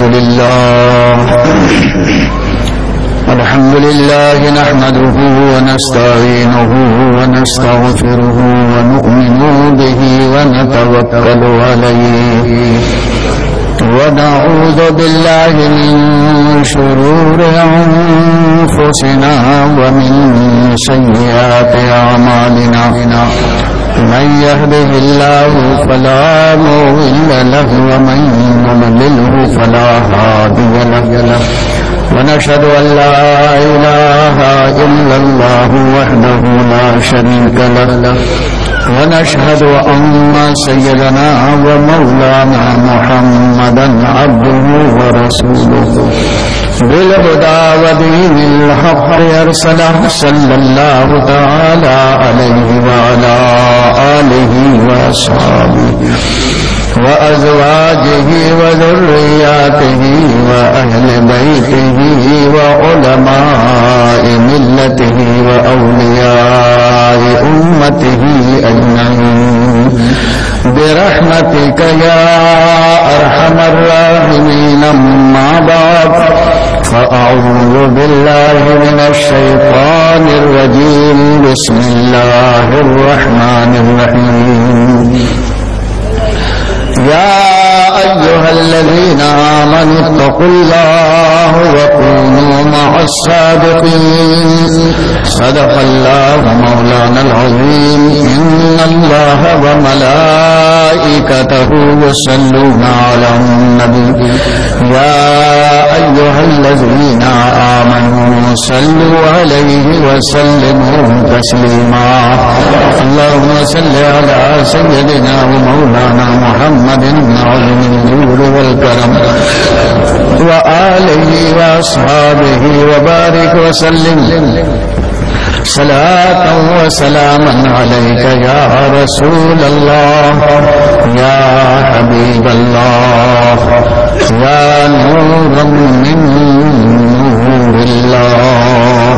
الحمد لله نحمده ونستعينه ونستغفره ونؤمن به ونتوكل عليه ونعوذ بالله من شرور أنفسنا ومن سيئات أعمالنا من يهده الله فلا مضل له ومن يضلله فلا هادي له ونشهد أن لا إله إلا الله وحده لا شريك له ونشهد أن سيدنا ومولانا محمدا عبده ورسوله بالهدى ودين الحق أرسله صلى الله تعالى عليه وعلى آله وأصحابه وأزواجه وذرياته وأهل بيته وعلماء ملته وأولياء أمته أجمعين برحمتك يا أرحم الراحمين. أما بعد فأعوذ بالله من الشيطان الرجيم. بسم الله الرحمن الرحيم. يا أيها الذين آمنوا اتقوا الله وكونوا مع الصادقين. صدق الله مولانا العظيم. إن الله وملائكته يصلون على النبي يا أيها الذين آمنوا صلوا عليه وسلموا تسليما. اللهم صل على سيدنا ومولانا محمد بن عظيم الجود والكرم وآله وأصحابه وبارك وسلم صلاة وسلاما عليك يا رسول الله يا حبيب الله يا نورا من نور الله.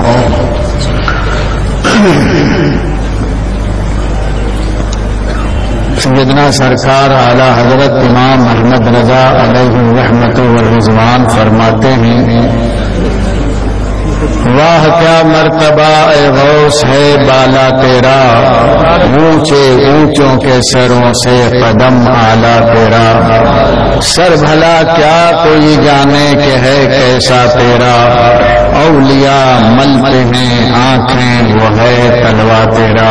سیدنا سرکار اعلی حضرت امام احمد رضا علیہ رحمت والرضوان فرماتے ہیں واہ کیا مرتبہ اے غوث ہے بالا تیرا، اونچے اونچوں کے سروں سے قدم اعلیٰ تیرا. سر بھلا کیا کوئی جانے کہ ہے کیسا تیرا، اولیاء ملتے ہیں آنکھیں وہ ہے تلوا تیرا.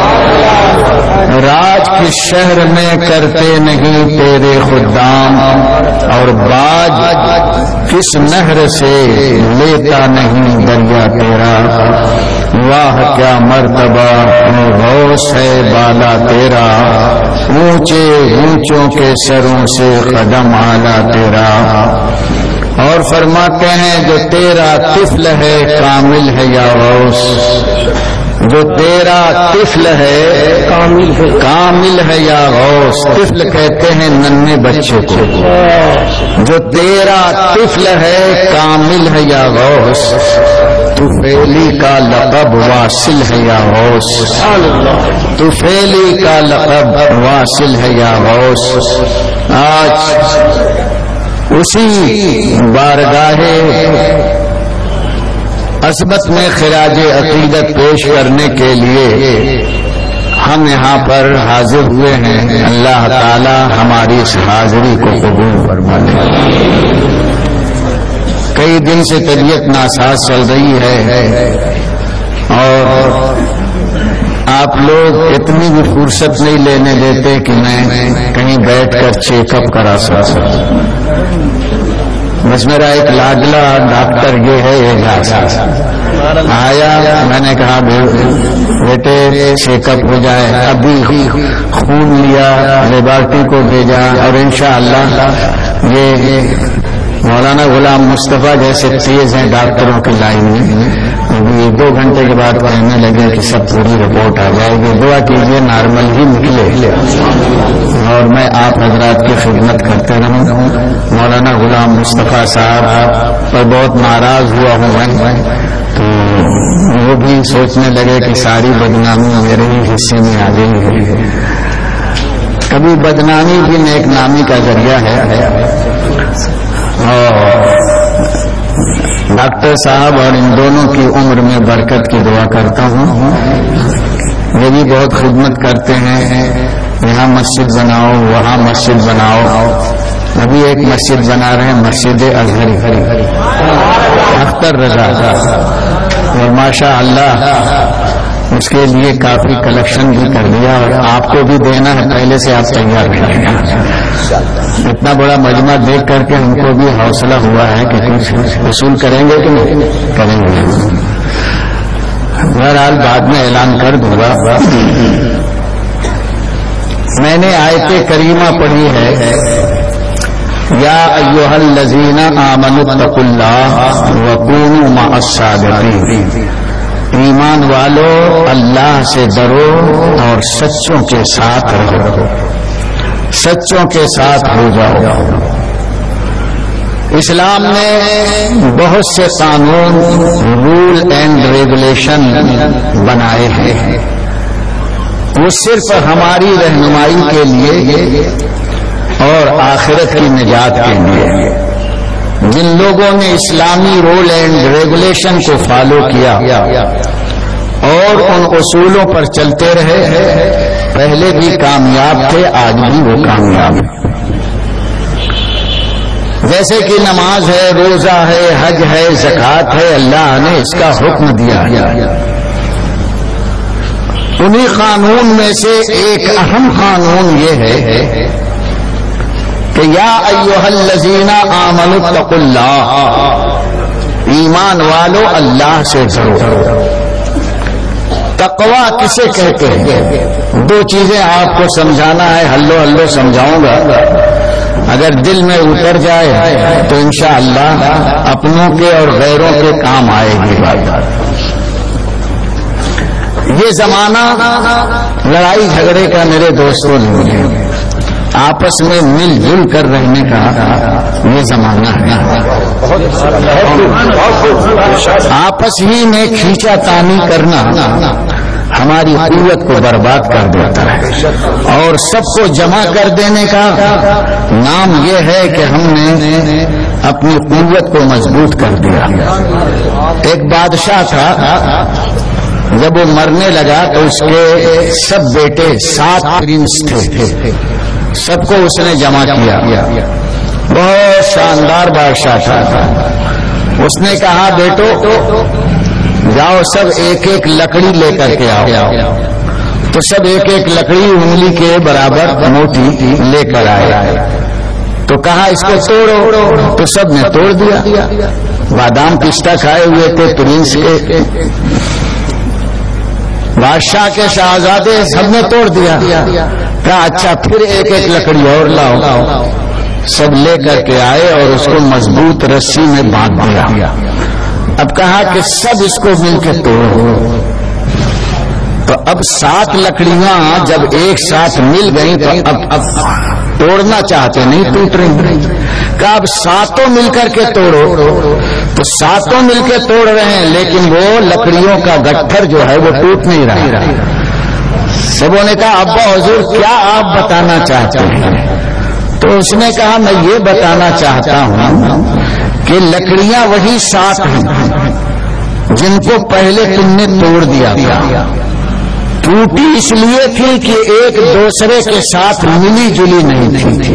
راج کس شہر میں کرتے نہیں تیرے خدام، اور باج کس نہر سے لیتا نہیں دریا تیرا. واہ کیا مرتبہ غوث ہے بالا تیرا، اونچے اونچوں کے سروں سے قدم اعلیٰ تیرا. اور فرماتے ہیں جو تیرا طفل ہے کامل ہے یا غوث، جو تیرا طفل ہے کامل ہے یا غوث. طفل کہتے ہیں ننھے بچے کو. جو تیرا طفل ہے کامل ہے یا غوث، طفیلی کا لقب واصل ہے یا غوث. طفیلی کا لقب واصل ہے یا غوث. آج اسی بارگاہ عظمت میں خراج عقیدت پیش کرنے کے لیے ہم یہاں پر حاضر ہوئے ہیں. اللہ تعالی ہماری اس حاضری کو قبول فرما لے. کئی دن سے طبیعت ناساز چل رہی ہے اور آپ لوگ اتنی بھی فرصت نہیں لینے دیتے کہ میں کہیں بیٹھ کر چیک اپ کرا سکوں. بس میرا ایک لاڈلا ڈاکٹر یہ ہے آیا، میں نے کہا بیٹے چیک اپ ہو جائے. ابھی خون لیا، لیبارٹری کو بھیجا اور انشاءاللہ یہ مولانا غلام مصطفیٰ جیسے تیز ہیں ڈاکٹروں کی لائن میں. ابھی 2 گھنٹے کے بعد کہنے لگے کہ سب پوری رپورٹ آ جائے گی. دعا کیجیے نارمل ہی نکلے اور میں آپ حضرات کی خدمت کرتے رہوں. مولانا غلام مصطفیٰ صاحب پر بہت ناراض ہوا ہوں میں، تو وہ بھی سوچنے لگے کہ ساری بدنامی میرے ہی حصے میں آ گئی ہے. کبھی بدنامی بھی نیک نامی کا ذریعہ ہے. اور ڈاکٹر صاحب اور ان دونوں کی عمر میں برکت کی دعا کرتا ہوں. یہ بھی بہت خدمت کرتے ہیں، یہاں مسجد بناؤ وہاں مسجد بناؤ. ابھی ایک مسجد بنا رہے ہیں، مسجد اظہری اختر رضا، اور ماشاء اللہ اس کے لیے کافی کلیکشن بھی کر دیا، اور آپ کو بھی دینا ہے، پہلے سے آپ تیار رہیں. اتنا بڑا مجمع دیکھ کر کے ہم کو بھی حوصلہ ہوا ہے کہ کچھ وصول کریں گے کہ نہیں کریں گے. بہرحال بعد میں اعلان کر دوں گا. میں نے آیت کریمہ پڑھی ہے، یا ایھا الذین آمنوا اتقوا اللہ وکونوا مع الصادقین. ایمان والو اللہ سے ڈرو اور سچوں کے ساتھ رہو، سچوں کے ساتھ ہو جاؤ. اسلام نے بہت سے قانون، رول اینڈ ریگولیشن بنائے ہیں، وہ صرف ہماری رہنمائی کے لیے اور آخرت کی نجات کے لیے. جن لوگوں نے اسلامی رول اینڈ ریگولیشن کو فالو کیا اور ان اصولوں پر چلتے رہے، پہلے بھی کامیاب تھے، آج بھی وہ کامیاب ہیں. جیسے کہ نماز ہے، روزہ ہے، حج ہے، زکوٰۃ ہے، اللہ نے اس کا حکم دیا ہے. انہی قانون میں سے ایک اہم قانون یہ ہے کہ یا ایھا الذین آمنوا اتقوا اللہ. ایمان والو اللہ سے ڈرو. تقویٰ کسے کہتے ہیں؟ دو چیزیں آپ کو سمجھانا ہے، ہلو ہلو سمجھاؤں گا. اگر دل میں اتر جائے تو انشاءاللہ اپنوں کے اور غیروں کے کام آئے گی. یہ زمانہ لڑائی جھگڑے کا میرے دوستوں نہیں ہے، آپس میں مل جل کر رہنے کا یہ زمانہ ہے. آپس ہی میں کھینچا تانی کرنا ہماری قوت کو برباد کر دیتا ہے، اور سب کو جمع کر دینے کا نام یہ ہے کہ ہم نے اپنی قوت کو مضبوط کر دیا. ایک بادشاہ تھا، جب وہ مرنے لگا تو اس کے سب بیٹے 7 پرنس تھے، سب کو اس نے جمع کیا. بہت شاندار بادشاہ تھا. اس نے کہا بیٹو جاؤ سب ایک ایک لکڑی لے کر کے آؤ. تو سب ایک ایک لکڑی انگلی کے برابر موٹی لے کر آئے. تو کہا اس کو توڑو، تو سب نے توڑ دیا. بادام پستہ کھائے ہوئے تھے پرنس کے، بادشاہ کے شہزادے، سب نے توڑ دیا. کہا اچھا پھر ایک ایک لکڑی اور لاؤ. سب لے کر کے آئے اور اس کو مضبوط رسی میں باندھ دیا. اب کہا کہ سب اس کو مل کے توڑو. تو اب 7 لکڑیاں جب ایک ساتھ مل گئی تو اب توڑنا چاہتے نہیں، ٹوٹ رہی. کہا اب 7 مل کر کے توڑو. تو 7 مل کے توڑ رہے ہیں، لیکن وہ لکڑیوں کا گٹھر جو ہے وہ ٹوٹ نہیں رہا. سبوں نے کہا ابا حضور کیا آپ بتانا چاہتے ہیں؟ تو اس نے کہا میں یہ بتانا چاہتا ہوں کہ لکڑیاں وہی 7 ہیں جن کو پہلے تم نے توڑ دیا تھا. ٹوٹی اس لیے تھی کہ ایک دوسرے کے ساتھ ملی جلی نہیں تھی،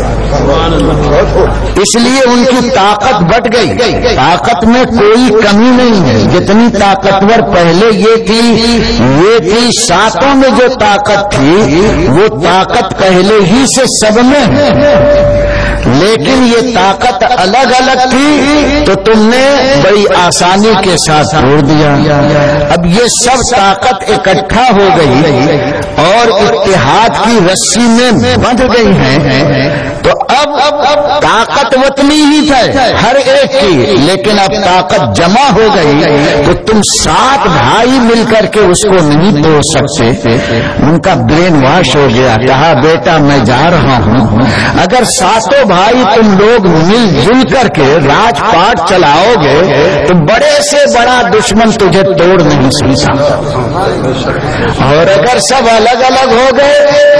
اس لیے ان کی طاقت بٹ گئی. طاقت میں کوئی کمی نہیں ہے، جتنی طاقتور پہلے یہ تھی 7 میں جو طاقت تھی وہ طاقت پہلے ہی سے سب میں ہے، لیکن یہ طاقت الگ الگ تھی تو تم نے بڑی آسانی کے ساتھ توڑ دیا. اب یہ سب طاقت اکٹھا ہو گئی اور اتحاد کی رسی میں بندھ گئی ہیں. تو اب طاقت اتنی ہی ہے ہر ایک کی، لیکن اب طاقت جمع ہو گئی تو تم 7 بھائی مل کر کے اس کو نہیں توڑ سکتے. ان کا برین واش ہو گیا. کہا بیٹا میں جا رہا ہوں، اگر 7 بھائی تم لوگ مل جل کر کے راج پاٹ چلاؤ گے تو بڑے سے بڑا دشمن تجھے توڑ نہیں سکتا، اور اگر سب الگ الگ ہو گئے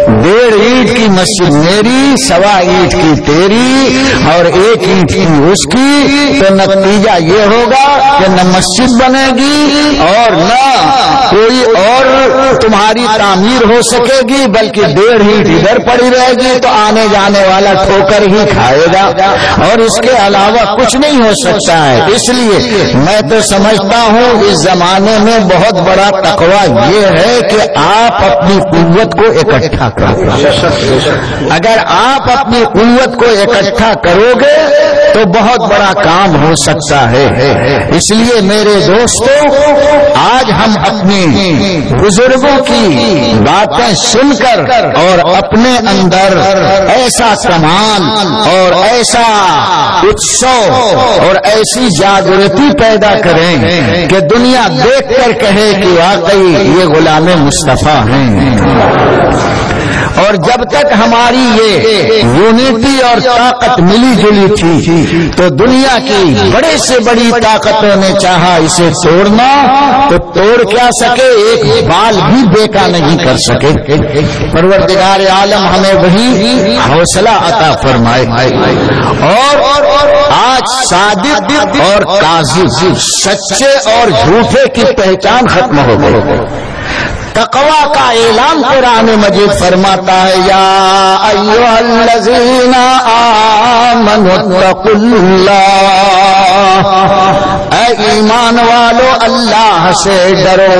1.5 اینٹ کی مسجد میری، 1.25 اینٹ کی تیری اور 1 اینٹ کی اس کی، تو نتیجہ یہ ہوگا کہ نہ مسجد بنے گی اور نہ کوئی اور تمہاری تعمیر ہو سکے گی، بلکہ 1.5 اینٹ ادھر پڑی رہے گی تو آنے جانے والا ٹھوکر ہی کھائے گا اور اس کے علاوہ کچھ نہیں ہو سکتا ہے۔ اس لیے میں تو سمجھتا ہوں اس زمانے میں بہت بڑا تقویٰ یہ ہے کہ آپ اپنی قوت کو اکٹھا کرو۔ اگر آپ اپنی قوت کو اکٹھا کرو گے تو بہت بڑا کام ہو سکتا ہے۔ اس لیے میرے دوستو، آج ہم اپنی بزرگوں کی باتیں سن کر اور اپنے اندر ایسا کمال اور ایسا اتسو اور ایسی جاگرتی پیدا کریں کہ دنیا دیکھ کر کہے کہ واقعی یہ غلام مصطفیٰ ہیں۔ اور جب تک ہماری یہ یونٹی اور طاقت ملی جلی تھی تو دنیا کی بڑے سے بڑی طاقتوں نے چاہا اسے توڑنا تو توڑ کیا سکے، ایک بال بھی بیکا نہیں کر سکے۔ پروردگار عالم ہمیں وہی حوصلہ عطا فرمائے۔ اور آج صادق اور کاذب، سچے اور جھوٹے کی پہچان ختم ہو گئی۔ تقوی کا اعلان قرآن مجید فرماتا ہے، یا ایھا الذین آمنوا اتقوا اللہ، اے ایمان والو اللہ سے ڈرو۔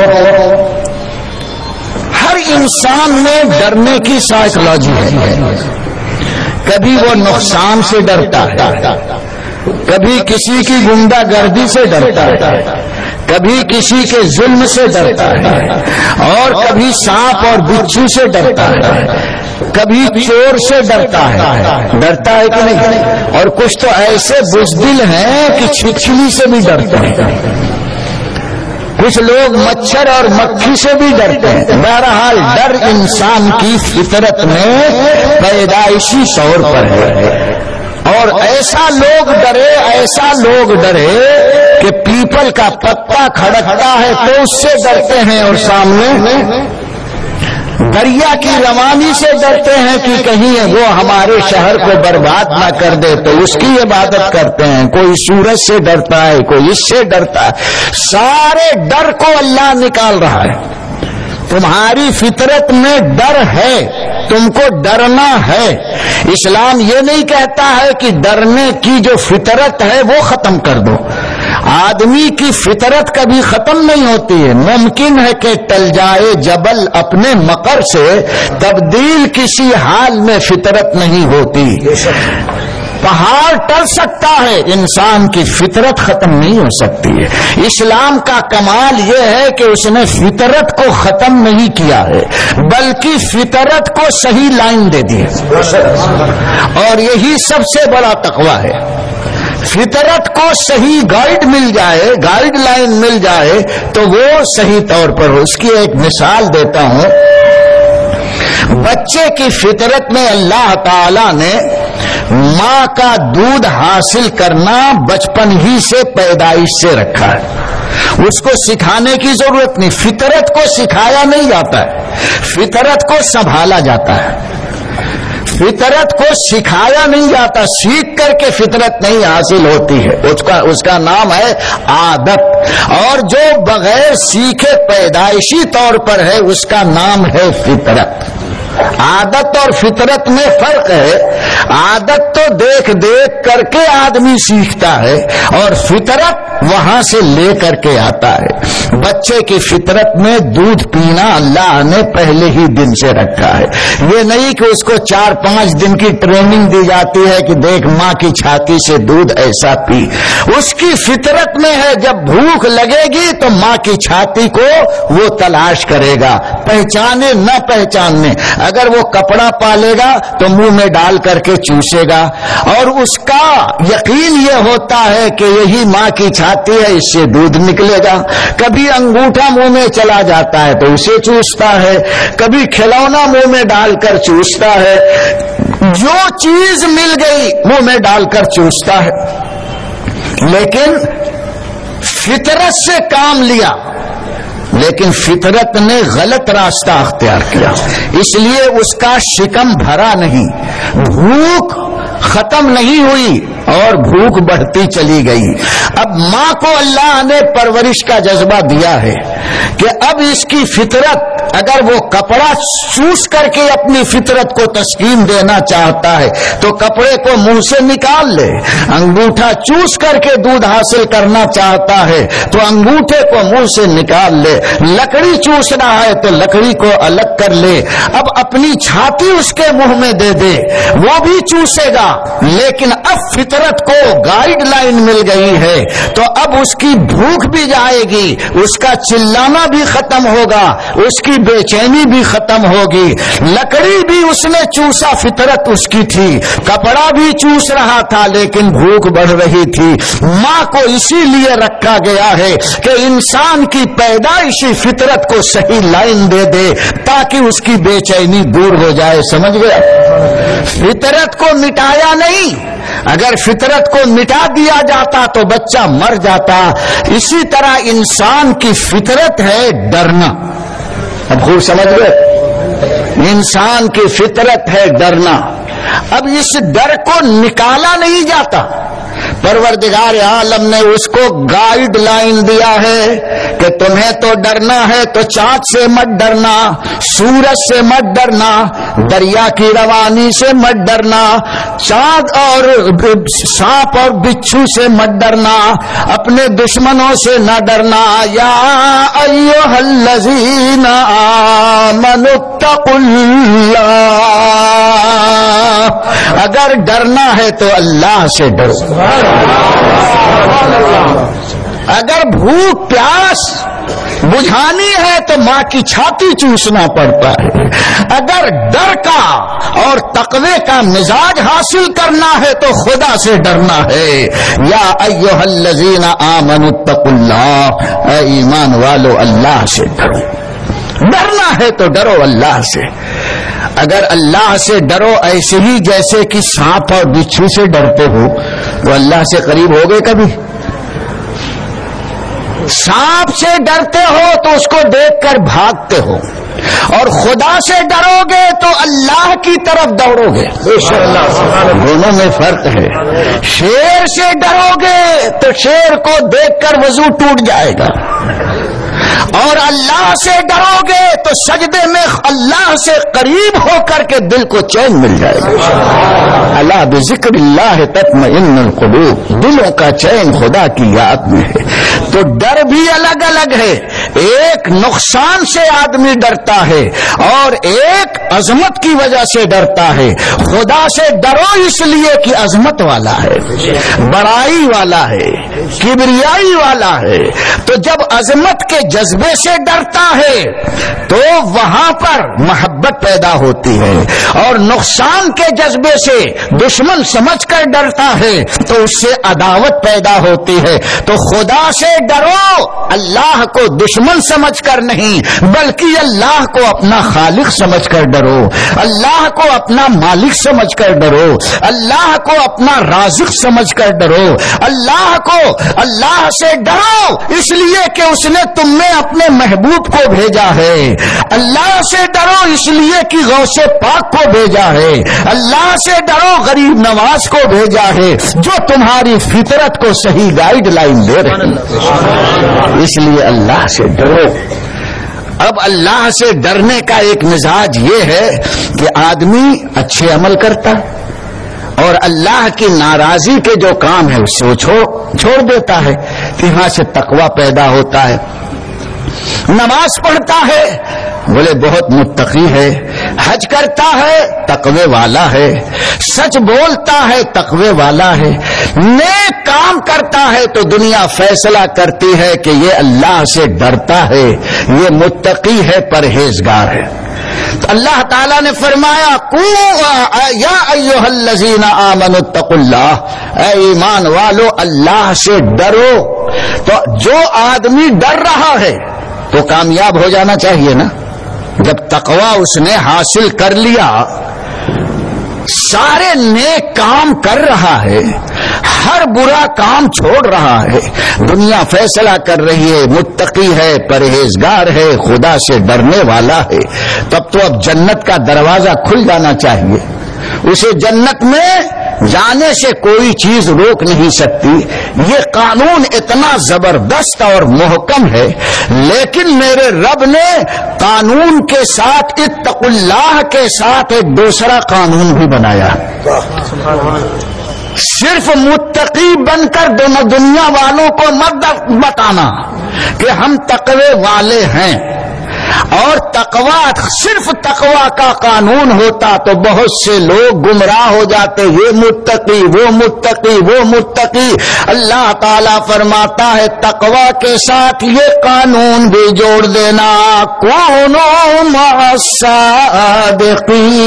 ہر انسان میں ڈرنے کی سائیکالوجی ہے۔ کبھی وہ نقصان سے ڈرتا ہے، کبھی کسی کی غنڈہ گردی سے ڈرتا ہے، کبھی کسی کے ظلم سے ڈرتا ہے، اور کبھی سانپ اور بچھو سے ڈرتا ہے، کبھی چور سے ڈرتا ہے کہ نہیں؟ اور کچھ تو ایسے بزدل ہیں کہ چھچلی سے بھی ڈرتے ہیں، کچھ لوگ مچھر اور مکھی سے بھی ڈرتے ہیں۔ بہرحال ڈر انسان کی فطرت میں پیدائشی طور پر ہے، اور ایسا لوگ ڈرے کہ پیپل کا پتا کھڑکتا ہے تو اس سے ڈرتے ہیں، اور سامنے دریا کی روانی سے ڈرتے ہیں کہ کہیں وہ ہمارے شہر کو برباد نہ کر دے تو اس کی عبادت کرتے ہیں۔ کوئی سورج سے ڈرتا ہے، کوئی اس سے ڈرتا ہے۔ سارے ڈر کو اللہ نکال رہا ہے۔ تمہاری فطرت میں ڈر ہے، تم کو ڈرنا ہے۔ اسلام یہ نہیں کہتا ہے کہ ڈرنے کی جو فطرت ہے وہ ختم کر دو۔ آدمی کی فطرت کبھی ختم نہیں ہوتی ہے۔ ممکن ہے کہ ٹل جائے جبل اپنے مقر سے، تبدیل کسی حال میں فطرت نہیں ہوتی۔ پہاڑ ٹل سکتا ہے، انسان کی فطرت ختم نہیں ہو سکتی ہے۔ اسلام کا کمال یہ ہے کہ اس نے فطرت کو ختم نہیں کیا ہے، بلکہ فطرت کو صحیح لائن دے دی ہے، اور یہی سب سے بڑا تقویٰ ہے۔ فطرت کو صحیح گائیڈ مل جائے، گائیڈ لائن مل جائے تو وہ صحیح طور پر ہو۔ اس کی ایک مثال دیتا ہوں۔ بچے کی فطرت میں اللہ تعالی نے ماں کا دودھ حاصل کرنا بچپن ہی سے، پیدائش سے رکھا ہے۔ اس کو سکھانے کی ضرورت نہیں، فطرت کو سکھایا نہیں جاتا ہے، فطرت کو سنبھالا جاتا ہے۔ فطرت کو سکھایا نہیں جاتا، سیکھ کر کے فطرت نہیں حاصل ہوتی ہے، اس کا نام ہے عادت، اور جو بغیر سیکھے پیدائشی طور پر ہے اس کا نام ہے فطرت۔ عادت اور فطرت میں فرق ہے۔ عادت تو دیکھ دیکھ کر کے آدمی سیکھتا ہے، اور فطرت وہاں سے لے کر کے آتا ہے۔ بچے کی فطرت میں دودھ پینا اللہ نے پہلے ہی دن سے رکھا ہے۔ یہ نہیں کہ اس کو 4-5 دن کی ٹریننگ دی جاتی ہے کہ دیکھ ماں کی چھاتی سے دودھ ایسا پی۔ اس کی فطرت میں ہے، جب بھوک لگے گی تو ماں کی چھاتی کو وہ تلاش کرے گا، پہچانے نہ پہچاننے۔ اگر وہ کپڑا پالے گا تو منہ میں ڈال کر کے چوسے گا، اور اس کا یقین یہ ہوتا ہے کہ یہی ماں کی چھاتی ہے، اس سے دودھ نکلے گا۔ کبھی انگوٹھا منہ میں چلا جاتا ہے تو اسے چوستا ہے، کبھی کھلونا منہ میں ڈال کر چوستا ہے، جو چیز مل گئی منہ میں ڈال کر چوستا ہے۔ لیکن فطرت سے کام لیا، لیکن فطرت نے غلط راستہ اختیار کیا، اس لیے اس کا شکم بھرا نہیں، بھوک ختم نہیں ہوئی اور بھوک بڑھتی چلی گئی۔ اب ماں کو اللہ نے پرورش کا جذبہ دیا ہے کہ اب اس کی فطرت، اگر وہ کپڑا چوس کر کے اپنی فطرت کو تسکین دینا چاہتا ہے تو کپڑے کو منہ سے نکال لے، انگوٹھا چوس کر کے دودھ حاصل کرنا چاہتا ہے تو انگوٹھے کو منہ سے نکال لے، لکڑی چوس رہا ہے تو لکڑی کو الگ کر لے، اب اپنی چھاتی اس کے منہ میں دے دے، وہ بھی چوسے گا، لیکن اب فطرت کو گائیڈ لائن مل گئی ہے تو اب اس کی بھوک بھی جائے گی، اس کا چلانا بھی ختم ہوگا، اس کی بے چینی بھی ختم ہوگی۔ لکڑی بھی اس نے چوسا، فطرت اس کی تھی، کپڑا بھی چوس رہا تھا لیکن بھوک بڑھ رہی تھی۔ ماں کو اسی لیے رکھا گیا ہے کہ انسان کی پیدائشی فطرت کو صحیح لائن دے دے تاکہ اس کی بے چینی دور ہو جائے، سمجھ گیا؟ فطرت کو مٹایا نہیں، اگر فطرت کو مٹا دیا جاتا تو بچہ مر جاتا۔ اسی طرح انسان کی فطرت ہے ڈرنا، اب خوب سمجھ گئے، انسان کی فطرت ہے ڈرنا، اب اس ڈر کو نکالا نہیں جاتا۔ پروردگار عالم نے اس کو گائیڈ لائن دیا ہے کہ تمہیں تو ڈرنا ہے تو چاند سے مت ڈرنا، سورج سے مت ڈرنا، دریا کی روانی سے مت ڈرنا، چاند اور سانپ اور بچھو سے مت ڈرنا، اپنے دشمنوں سے نہ ڈرنا۔ یا ایھا الذین آمنوا اتقوا اللہ، اگر ڈرنا ہے تو اللہ سے ڈرو۔ اگر بھوک پیاس بجھانی ہے تو ماں کی چھاتی چوسنا پڑتا ہے، اگر ڈر کا اور تقوی کا مزاج حاصل کرنا ہے تو خدا سے ڈرنا ہے۔ یا ایھا الذین آمنوا اتقوا اللہ، اے ایمان والو اللہ سے ڈرو، ڈرنا ہے تو ڈرو اللہ سے۔ اگر اللہ سے ڈرو ایسے ہی جیسے کہ سانپ اور بچھو سے ڈرتے ہو تو اللہ سے قریب ہو گئے کبھی؟ سانپ سے ڈرتے ہو تو اس کو دیکھ کر بھاگتے ہو، اور خدا سے ڈرو گے تو اللہ کی طرف دوڑو گے، دونوں میں فرق ہے۔ شیر سے ڈرو گے تو شیر کو دیکھ کر وضو ٹوٹ جائے گا، اور اللہ سے ڈرو گے تو سجدے میں اللہ سے قریب ہو کر کے دل کو چین مل جائے گا۔ اللہ بذکر اللہ تطمئن القلوب، دلوں کا چین خدا کی یاد میں ہے۔ تو ڈر بھی الگ الگ ہے، ایک نقصان سے آدمی ڈرتا ہے اور ایک عظمت کی وجہ سے ڈرتا ہے۔ خدا سے ڈرو اس لیے کہ عظمت والا ہے، بڑائی والا ہے، کبریائی والا ہے، تو جب عظمت کے جذبے سے ڈرتا ہے تو وہاں پر محبت پیدا ہوتی ہے، اور نقصان کے جذبے سے دشمن سمجھ کر ڈرتا ہے تو اس سے عداوت پیدا ہوتی ہے۔ تو خدا سے ڈرو، اللہ کو دشمن سمجھ کر نہیں بلکہ اللہ کو اپنا خالق سمجھ کر ڈرو، اللہ کو اپنا مالک سمجھ کر ڈرو، اللہ کو اپنا رازق سمجھ کر ڈرو، اللہ سے ڈرو اس لیے کہ اس نے تم میں اپنے محبوب کو بھیجا ہے، اللہ سے ڈرو اس لیے کہ غوث پاک کو بھیجا ہے، اللہ سے ڈرو غریب نواز کو بھیجا ہے جو تمہاری فطرت کو صحیح گائیڈ لائن دے رہے ہیں، اس لیے اللہ سے ڈرو۔ اب اللہ سے ڈرنے کا ایک مزاج یہ ہے کہ آدمی اچھے عمل کرتا اور اللہ کی ناراضی کے جو کام ہے اس سے وہ چھوڑ دیتا ہے، یہاں سے تقوی پیدا ہوتا ہے۔ نماز پڑھتا ہے، بولے بہت متقی ہے، حج کرتا ہے تقوی والا ہے، سچ بولتا ہے تقوی والا ہے، نیک کام کرتا ہے تو دنیا فیصلہ کرتی ہے کہ یہ اللہ سے ڈرتا ہے، یہ متقی ہے، پرہیزگار ہے۔ تو اللہ تعالیٰ نے فرمایا یا ایھا الذین آمنوا اتقوا اللہ، اے ایمان والو اللہ سے ڈرو۔ تو جو آدمی ڈر رہا ہے تو کامیاب ہو جانا چاہیے نا، جب تقوی اس نے حاصل کر لیا، سارے نیک کام کر رہا ہے، ہر برا کام چھوڑ رہا ہے. دنیا فیصلہ کر رہی ہے متقی ہے, پرہیزگار ہے, خدا سے ڈرنے والا ہے, تب تو اب جنت کا دروازہ کھل جانا چاہیے. اسے جنت میں جانے سے کوئی چیز روک نہیں سکتی. یہ قانون اتنا زبردست اور محکم ہے, لیکن میرے رب نے قانون کے ساتھ اتقوا اللہ کے ساتھ ایک دوسرا قانون بھی بنایا. صرف متقی بن کر دنیا والوں کو مت بتانا کہ ہم تقوی والے ہیں, اور تقوی صرف تقوی کا قانون ہوتا تو بہت سے لوگ گمراہ ہو جاتے. یہ متقی, وہ متقی, وہ متقی. اللہ تعالیٰ فرماتا ہے تقوی کے ساتھ یہ قانون بھی جوڑ دینا, کونوا مع الصادقین.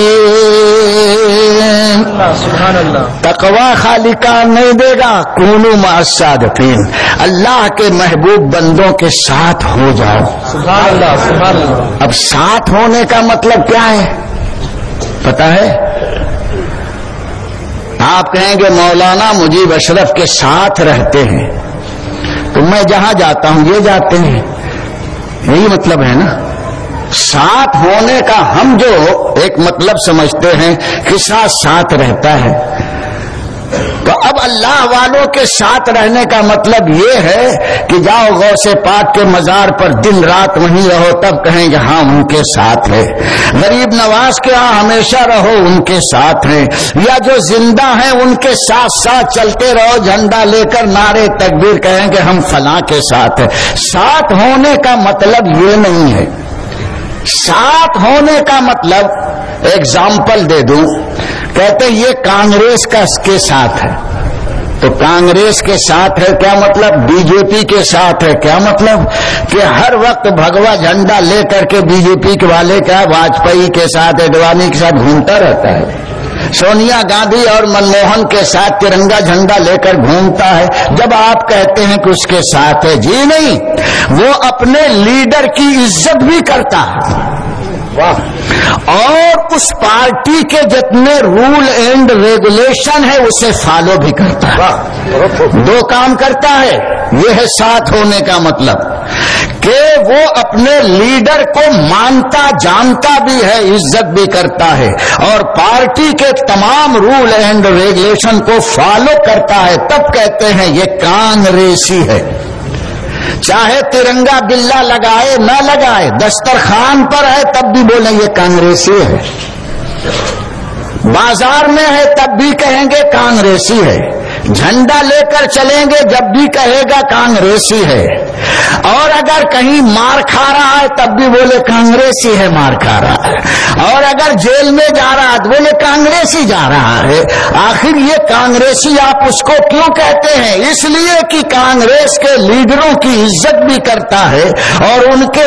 سبحان اللہ. تقوی خالی کام نہیں دے گا, کونوا مع الصادقین, اللہ کے محبوب بندوں کے ساتھ ہو جاؤ. سبحان اللہ, سبحان اللہ. اب ساتھ ہونے کا مطلب کیا ہے پتا ہے؟ آپ کہیں گے مولانا مجیب اشرف کے ساتھ رہتے ہیں تو میں جہاں جاتا ہوں یہ جاتے ہیں, یہی مطلب ہے نا. ساتھ ہونے کا ہم جو ایک مطلب سمجھتے ہیں کہ ساتھ رہتا ہے, تو اب اللہ والوں کے ساتھ رہنے کا مطلب یہ ہے کہ جاؤ غوث پاک کے مزار پر دن رات وہیں رہو, تب کہیں گے ہاں ان کے ساتھ ہے. غریب نواز کے ہاں ہمیشہ رہو, ان کے ساتھ ہیں. یا جو زندہ ہیں ان کے ساتھ ساتھ چلتے رہو, جھنڈا لے کر نعرے تکبیر, کہیں گے ہم فلاں کے ساتھ ہیں. ساتھ ہونے کا مطلب یہ نہیں ہے. ساتھ ہونے کا مطلب ایگزامپل دے دوں, کہتے یہ کانگریس کا کے ساتھ ہے, تو کانگریس کے ساتھ ہے کیا مطلب؟ بی جے پی کے ساتھ ہے کیا مطلب؟ کہ ہر وقت بھگوا جھنڈا لے کر کے بی جے پی کے والے کیا واجپئی کے ساتھ اڈوانی کے ساتھ گھومتا رہتا ہے, سونیا گاندھی اور منموہن کے ساتھ ترنگا جھنڈا لے کر گھومتا ہے. جب آپ کہتے ہیں کہ اس کے ساتھ ہے, جی نہیں, وہ اپنے لیڈر کی عزت بھی کرتا ہے اور اس پارٹی کے جتنے رول اینڈ ریگولیشن ہے اسے فالو بھی کرتا ہے. دو کام کرتا ہے. یہ ہے ساتھ ہونے کا مطلب کہ وہ اپنے لیڈر کو مانتا جانتا بھی ہے, عزت بھی کرتا ہے, اور پارٹی کے تمام رول اینڈ ریگولیشن کو فالو کرتا ہے. تب کہتے ہیں یہ کانگریسی ہے. چاہے ترنگا بلا لگائے نہ لگائے, دسترخوان پر ہے تب بھی بولیں یہ کانگریسی ہے, بازار میں ہے تب بھی کہیں گے کانگریسی ہے, جھنڈا لے کر چلیں گے جب بھی کہے گا کانگریسی ہے, اور اگر کہیں مار کھا رہا ہے تب بھی بولے کانگریسی ہے مار کھا رہا ہے, اور اگر جیل میں جا رہا ہے تو بولے کانگریسی جا رہا ہے. آخر یہ کانگریسی آپ اس کو کیوں کہتے ہیں؟ اس لیے کہ کانگریس کے لیڈروں کی عزت بھی کرتا ہے اور ان کے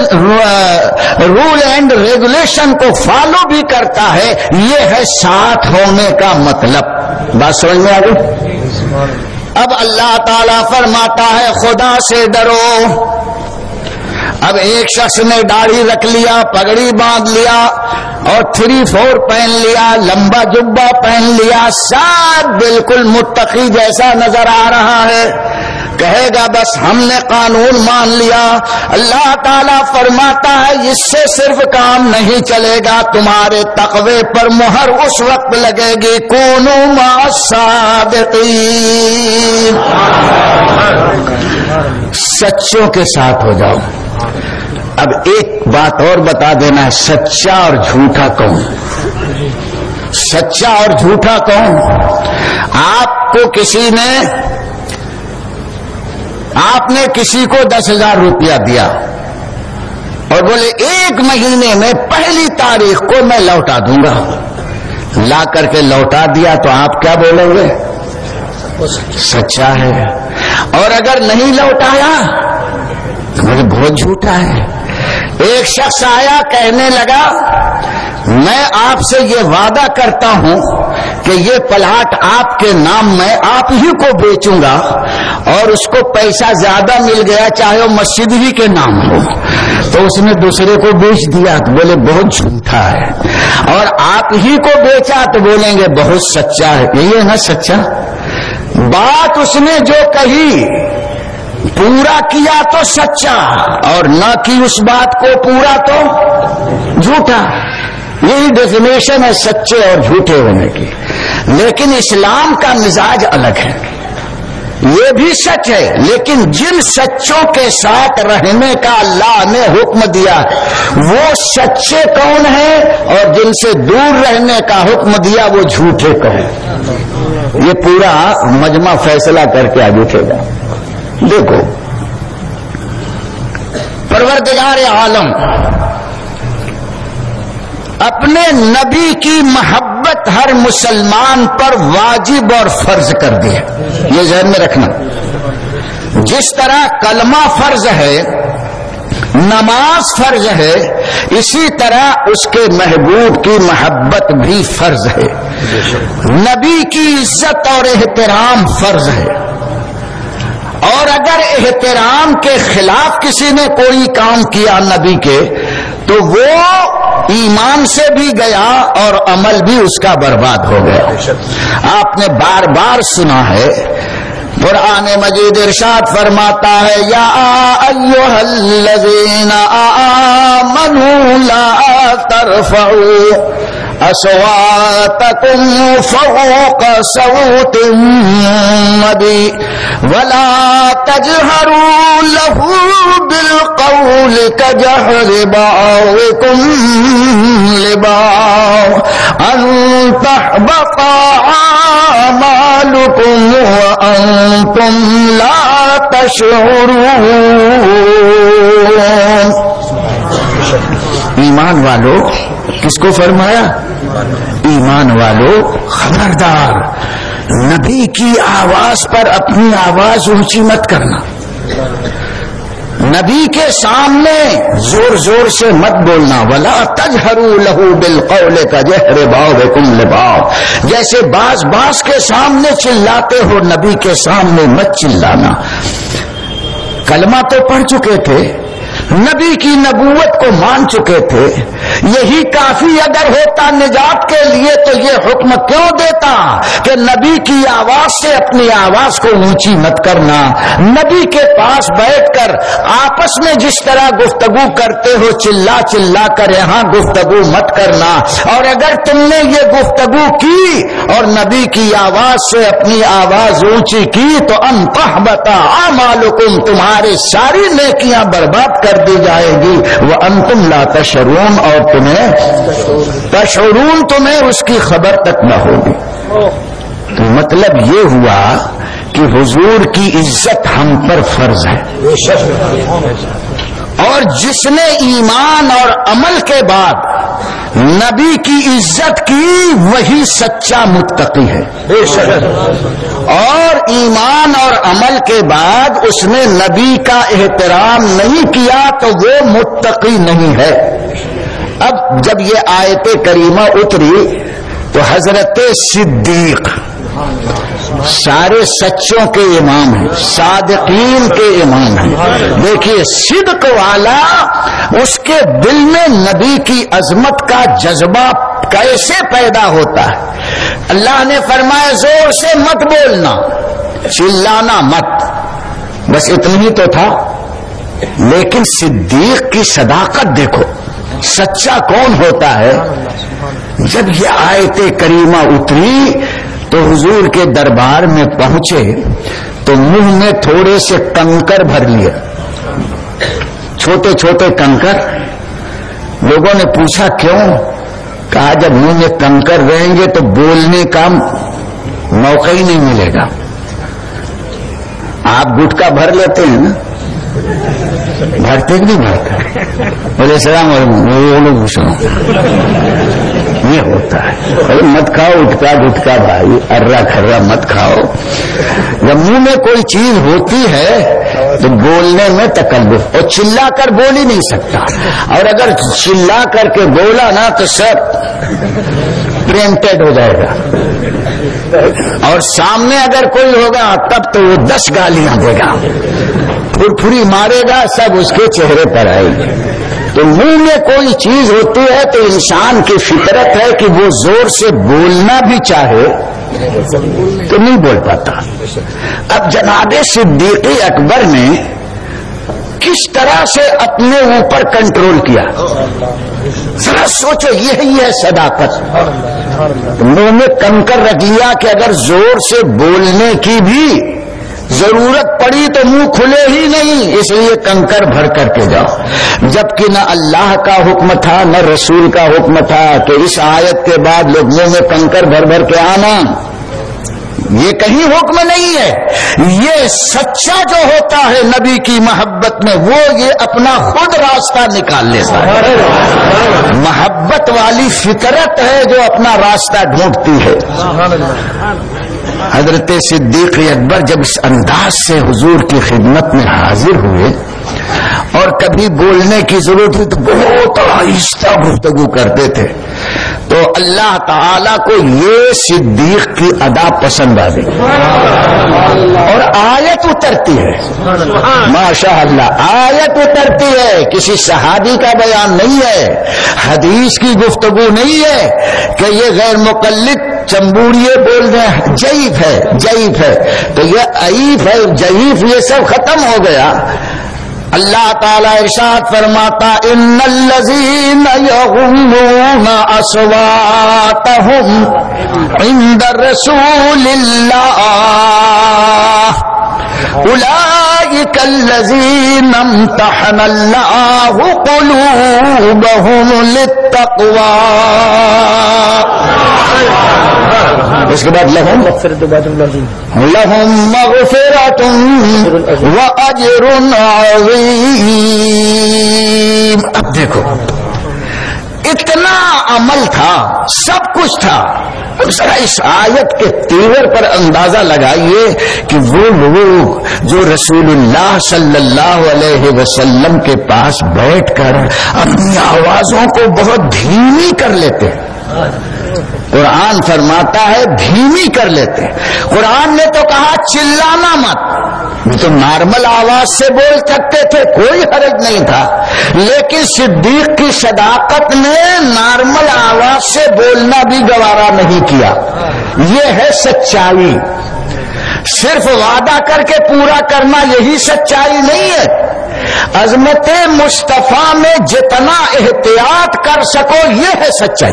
رول اینڈ ریگولیشن کو فالو بھی کرتا ہے. یہ ہے ساتھ ہونے کا مطلب. بات سمجھ میں آ گئی؟ اب اللہ تعالیٰ فرماتا ہے خدا سے ڈرو. اب ایک شخص نے داڑھی رکھ لیا, پگڑی باندھ لیا اور 3-4 پہن لیا, لمبا جبہ پہن لیا, سب بالکل متقی جیسا نظر آ رہا ہے, کہے گا بس ہم نے قانون مان لیا. اللہ تعالیٰ فرماتا ہے اس سے صرف کام نہیں چلے گا, تمہارے تقوی پر مہر اس وقت لگے گی کونوا مع الصادقین, سچوں کے ساتھ ہو جاؤ. اب ایک بات اور بتا دینا, سچا اور جھوٹا کون؟ سچا اور جھوٹا کون؟ آپ کو آپ نے کسی کو 10,000 روپیہ دیا اور بولے 1 مہینے میں 1 تاریخ کو میں لوٹا دوں گا, لا کر کے لوٹا دیا تو آپ کیا بولیں گے؟ سچا ہے. اور اگر نہیں لوٹایا تو مجھے بہت جھوٹا ہے. ایک شخص آیا کہنے لگا میں آپ سے یہ وعدہ کرتا ہوں کہ یہ پلاٹ آپ کے نام میں آپ ہی کو بیچوں گا, اور اس کو پیسہ زیادہ مل گیا چاہے وہ مسجد ہی کے نام ہو, تو اس نے دوسرے کو بیچ دیا تو بولے بہت جھوٹا ہے, اور آپ ہی کو بیچا تو بولیں گے بہت سچا ہے. یہی ہے نا سچا. بات اس نے جو کہی پورا کیا تو سچا، اور نہ کی اس بات کو پورا تو جھوٹا. یہی ڈیفینیشن ہے سچے اور جھوٹے ہونے کی. لیکن اسلام کا مزاج الگ ہے. یہ بھی سچ ہے، لیکن جن سچوں کے ساتھ رہنے کا اللہ نے حکم دیا ہے وہ سچے کون ہیں، اور جن سے دور رہنے کا حکم دیا وہ جھوٹے کون. یہ پورا مجمع فیصلہ کر کے آگے چلے گا. دیکھو پروردگار عالم اپنے نبی کی محبت ہر مسلمان پر واجب اور فرض کر دی ہے. یہ ذہن میں رکھنا. جس طرح کلمہ فرض ہے، نماز فرض ہے، اسی طرح اس کے محبوب کی محبت بھی فرض ہے. نبی کی عزت اور احترام فرض ہے، اور اگر احترام کے خلاف کسی نے کوئی کام کیا نبی کے تو وہ ایمان سے بھی گیا اور عمل بھی اس کا برباد ہو گیا. آپ نے بار بار سنا ہے، قرآن مجید ارشاد فرماتا ہے یا ایھا الذین آمنوا لا ترفعوا اصواتکم فوق صوت النبی ولا تجہروا له بالقول کجہر بعضکم لبعض ان تحبط اعمالکم وانتم لا تشعرون. ایمان والو کس کو فرمایا؟ ایمان والو خبردار، نبی کی آواز پر اپنی آواز اونچی مت کرنا. نبی کے سامنے زور زور سے مت بولنا. ولا تجہروا لہ بالقول کجہر بعضکم لبعض، جیسے باز کے سامنے چلاتے ہو نبی کے سامنے مت چلانا. کلمہ تو پڑھ چکے تھے، نبی کی نبوت کو مان چکے تھے، یہی کافی اگر ہوتا نجات کے لیے تو یہ حکم کیوں دیتا کہ نبی کی آواز سے اپنی آواز کو اونچی مت کرنا. نبی کے پاس بیٹھ کر آپس میں جس طرح گفتگو کرتے ہو چلا چلا کر یہاں گفتگو مت کرنا. اور اگر تم نے یہ گفتگو کی اور نبی کی آواز سے اپنی آواز اونچی کی تو ان تحبط اعمالکم، تمہاری ساری نیکیاں برباد کر دی جائے گی. وانتم لا تشعرون، اور تمہیں اس کی خبر تک نہ ہوگی. تو مطلب یہ ہوا کہ حضور کی عزت ہم پر فرض ہے، اور جس نے ایمان اور عمل کے بعد نبی کی عزت کی وہی سچا متقی ہے. اور ایمان اور عمل کے بعد اس نے نبی کا احترام نہیں کیا تو وہ متقی نہیں ہے. اب جب یہ آیت کریمہ اتری تو حضرت صدیق سارے سچوں کے امام ہیں، صادقین کے امام ہیں. دیکھیے صدق والا، اس کے دل میں نبی کی عظمت کا جذبہ کیسے پیدا ہوتا ہے. اللہ نے فرمایا زور سے مت بولنا، چلانا مت، بس اتنا ہی تو تھا. لیکن صدیق کی صداقت دیکھو، سچا کون ہوتا ہے. جب یہ آیت کریمہ اتری تو حضور کے دربار میں پہنچے تو منہ میں تھوڑے سے کنکر بھر لیا، چھوٹے چھوٹے کنکر. لوگوں نے پوچھا کیوں؟ کہا جب منہ میں کنکر رہیں گے تو بولنے کا موقع ہی نہیں ملے گا. آپ گٹکا بھر لیتے ہیں نا، بھرتے کہ نہیں بھرتے؟ بولے السلام علیکم، یہ ہوتا ہے. مت کھاؤ گٹکا بھائی، ارا کھرا مت کھاؤ. جب منہ میں کوئی چیز ہوتی ہے تو بولنے میں تکلف، اور چلا کر بول ہی نہیں سکتا. اور اگر چلا کر کے بولا نا تو سب پرنٹڈ ہو جائے گا، اور سامنے اگر کوئی ہوگا تب تو وہ 10 گالیاں دے گا، پھری مارے گا، سب اس کے چہرے پر آئے گی. تو منہ میں کوئی چیز ہوتی ہے تو انسان کی فطرت ہے کہ وہ زور سے بولنا بھی چاہے تو نہیں بول پاتا. اب جناب صدیق اکبر نے کس طرح سے اپنے اوپر کنٹرول کیا, ذرا سوچو. یہی ہے صداقت. منہ میں کنکر رکھ لیا کہ اگر زور سے بولنے کی بھی ضرورت پڑی تو منہ کھلے ہی نہیں, اس لیے کنکر بھر کر کے جاؤ. جبکہ نہ اللہ کا حکم تھا نہ رسول کا حکم تھا کہ اس آیت کے بعد لوگ منہ میں کنکر بھر بھر کے آنا. یہ کہیں حکم نہیں ہے. یہ سچا جو ہوتا ہے نبی کی محبت میں, وہ یہ اپنا خود راستہ نکال لیتا ہے. محبت والی فطرت ہے جو اپنا راستہ ڈھونڈتی ہے. حضرت صدیق اکبر جب اس انداز سے حضور کی خدمت میں حاضر ہوئے اور کبھی بولنے کی ضرورت ہوئی تو بہت آہستہ گفتگو کرتے تھے, تو اللہ تعالی کو یہ صدیق کی ادا پسند آ گئی اور آیت اترتی ہے. ماشاء اللہ, آیت اترتی ہے. کسی صحابی کا بیان نہیں ہے, حدیث کی گفتگو نہیں ہے کہ یہ غیر مقلد چمبوڑیے بول رہے ہیں ضعیف ہے ضعیف ہے, تو یہ عیف ہے ضعیف یہ سب ختم ہو گیا. اللہ تعالی ارشاد فرماتا ان الذین یغضون اصواتهم عند رسول اللہ اولئک الذین امتحن اللہ قلوبهم للتقوی. اس کے بعد لہم مغفرۃ واجر عظیم. اب دیکھو اتنا عمل تھا, سب کچھ تھا. اب ذرا اس آیت کے تیور پر اندازہ لگائیے کہ وہ لوگ جو رسول اللہ صلی اللہ علیہ وسلم کے پاس بیٹھ کر اپنی آوازوں کو بہت دھیمی کر لیتے ہیں. قرآن فرماتا ہے دھیمی کر لیتے. قرآن نے تو کہا چلانا مت, وہ تو نارمل آواز سے بول سکتے تھے, کوئی حرج نہیں تھا. لیکن صدیق کی صداقت نے نارمل آواز سے بولنا بھی گوارا نہیں کیا. یہ ہے سچائی. صرف وعدہ کر کے پورا کرنا یہی سچائی نہیں ہے. عظمت مصطفیٰ میں جتنا احتیاط کر سکو یہ ہے سچائی.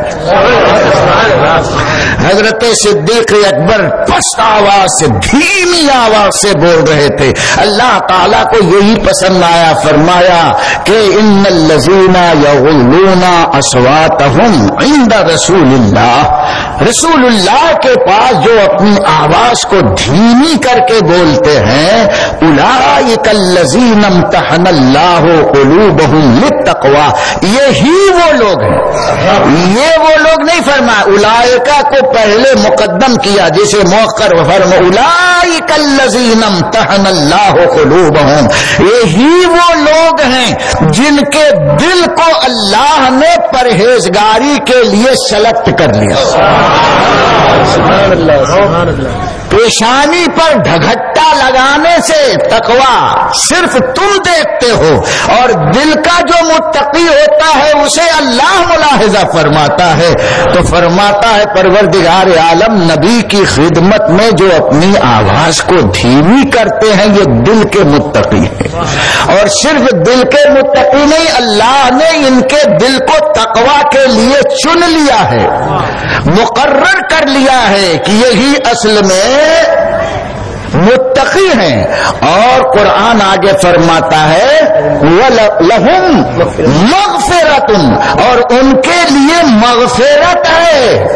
حضرت صدیق اکبر پست آواز سے دھیمی آواز سے بول رہے تھے. اللہ تعالیٰ کو یہی پسند آیا, فرمایا کہ ان الذین یغضون اصواتهم عند رسول اللہ, رسول اللہ کے پاس جو اپنی آواز کو دھیمی کر کے بولتے ہیں, اولئک الذین امتحن اللہ قلوبهم للتقوی, یہی وہ لوگ ہیں. یہ وہ لوگ نہیں فرمایا, اولئکا کو پہلے مقدم کیا جسے موخر فرما اولئک الذین امتحن اللہ قلوبهم, یہی وہ لوگ ہیں جن کے دل کو اللہ نے پرہیزگاری کے لیے سلیکٹ کر لیا. سبحان اللہ, سبحان اللہ. پیشانی پر ڈھگٹا لگانے سے تقویٰ صرف تم دیکھتے ہو, اور دل کا جو متقی ہوتا ہے اسے اللہ ملاحظہ فرماتا ہے. تو فرماتا ہے پروردگار عالم نبی کی خدمت میں جو اپنی آواز کو دھیمی کرتے ہیں یہ دل کے متقی ہیں. اور صرف دل کے متقی نہیں, اللہ نے ان کے دل کو تقویٰ کے لیے چن لیا ہے, مقرر کر لیا ہے کہ یہی اصل میں متقی ہیں. اور قرآن آگے فرماتا ہے لَهُمْ مَغْفِرَةٌ, اور ان کے لیے مغفرت ہے.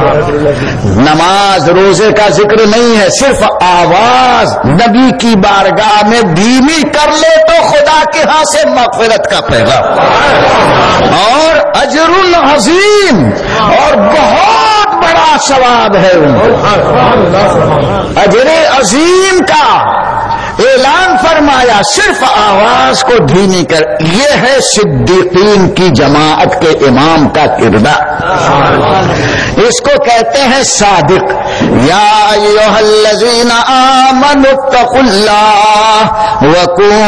نماز روزے کا ذکر نہیں ہے, صرف آواز نبی کی بارگاہ میں دھیمی کر لے تو خدا کے ہاں سے مغفرت کا پیغام اور اجر عظیم, اور بہت بڑا ثواب ہے. اجر عظیم کا اعلان فرمایا صرف آواز کو دھیمی کر. یہ ہے صدیقین کی جماعت کے امام کا کردار. اس کو کہتے ہیں صادق. یا ایھا الذین آمنوا اتقوا اللہ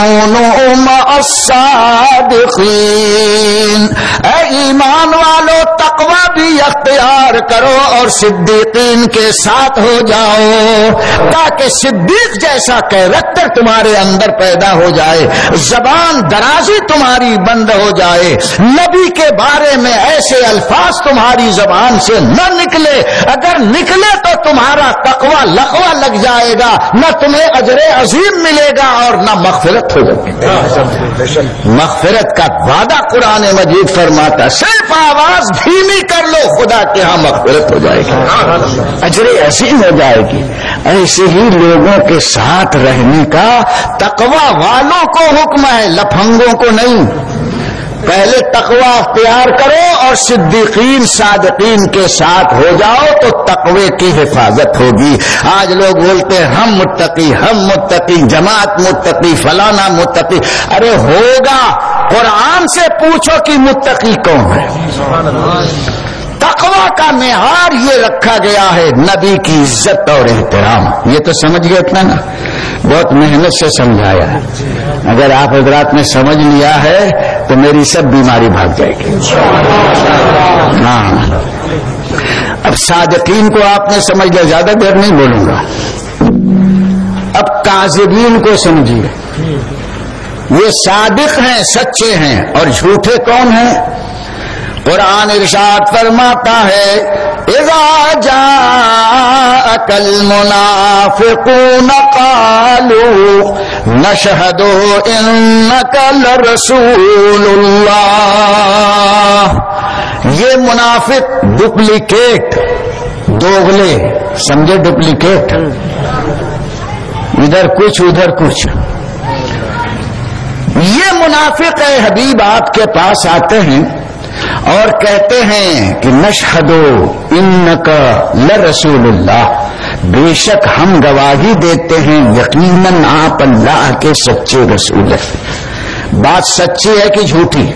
وکونوا مع الصادقین, اے ایمان والو تقوی بھی اختیار کرو اور صدیقین کے ساتھ ہو جاؤ، تاکہ صدیق جیسا کیریکٹر تمہارے اندر پیدا ہو جائے، زبان درازی تمہاری بند ہو جائے، نبی کے بارے میں ایسے الفاظ تمہاری زبان سے نہ نکلے، اگر نکلے تو تمہارا تقوی لغوا لگ جائے گا، نہ تمہیں اجر عظیم ملے گا اور نہ مغفرت ہو جائے گی۔ مغفرت کا وعدہ قرآن مجید فرماتا، صرف آواز دھیمی کر لو، خدا کے ہاں مغفرت ہو جائے گی، اجر عظیم ہو جائے گی۔ ایسے ہی لوگوں کے ساتھ رہنے کا تقوی والوں کو حکم ہے، لفنگوں کو نہیں۔ پہلے تقوی اختیار کرو اور صدیقین صادقین کے ساتھ ہو جاؤ تو تقوی کی حفاظت ہوگی۔ آج لوگ بولتے ہیں ہم متقی، جماعت متقی، فلانا متقی۔ ارے ہوگا، قرآن سے پوچھو کہ متقی کون ہے۔ تقوی کا معیار یہ رکھا گیا ہے، نبی کی عزت اور احترام۔ یہ تو سمجھ گئے اتنا نا، بہت محنت سے سمجھایا ہے۔ اگر آپ حضرات نے سمجھ لیا ہے تو میری سب بیماری بھاگ جائے گی۔ ہاں، اب صادقین کو آپ نے سمجھ لیا، زیادہ دیر نہیں بولوں گا۔ اب کاذبین کو سمجھیے، یہ صادق ہیں، سچے ہیں، اور جھوٹے کون ہیں؟ قرآن ارشاد فرماتا ہے، اذا جاءك المنافقون قالوا نشهد انك لرسول اللہ۔ یہ منافق ڈپلیکیٹ، دوغلے، سمجھے ڈپلیکیٹ، ادھر کچھ ادھر کچھ، یہ منافق ہے حبیب آپ کے پاس آتے ہیں اور کہتے ہیں کہ نشہدو انکا لرسول اللہ، بے شک ہم گواہی دیتے ہیں یقیناً آپ اللہ کے سچے رسول ہیں۔ بات سچی ہے کہ جھوٹی؟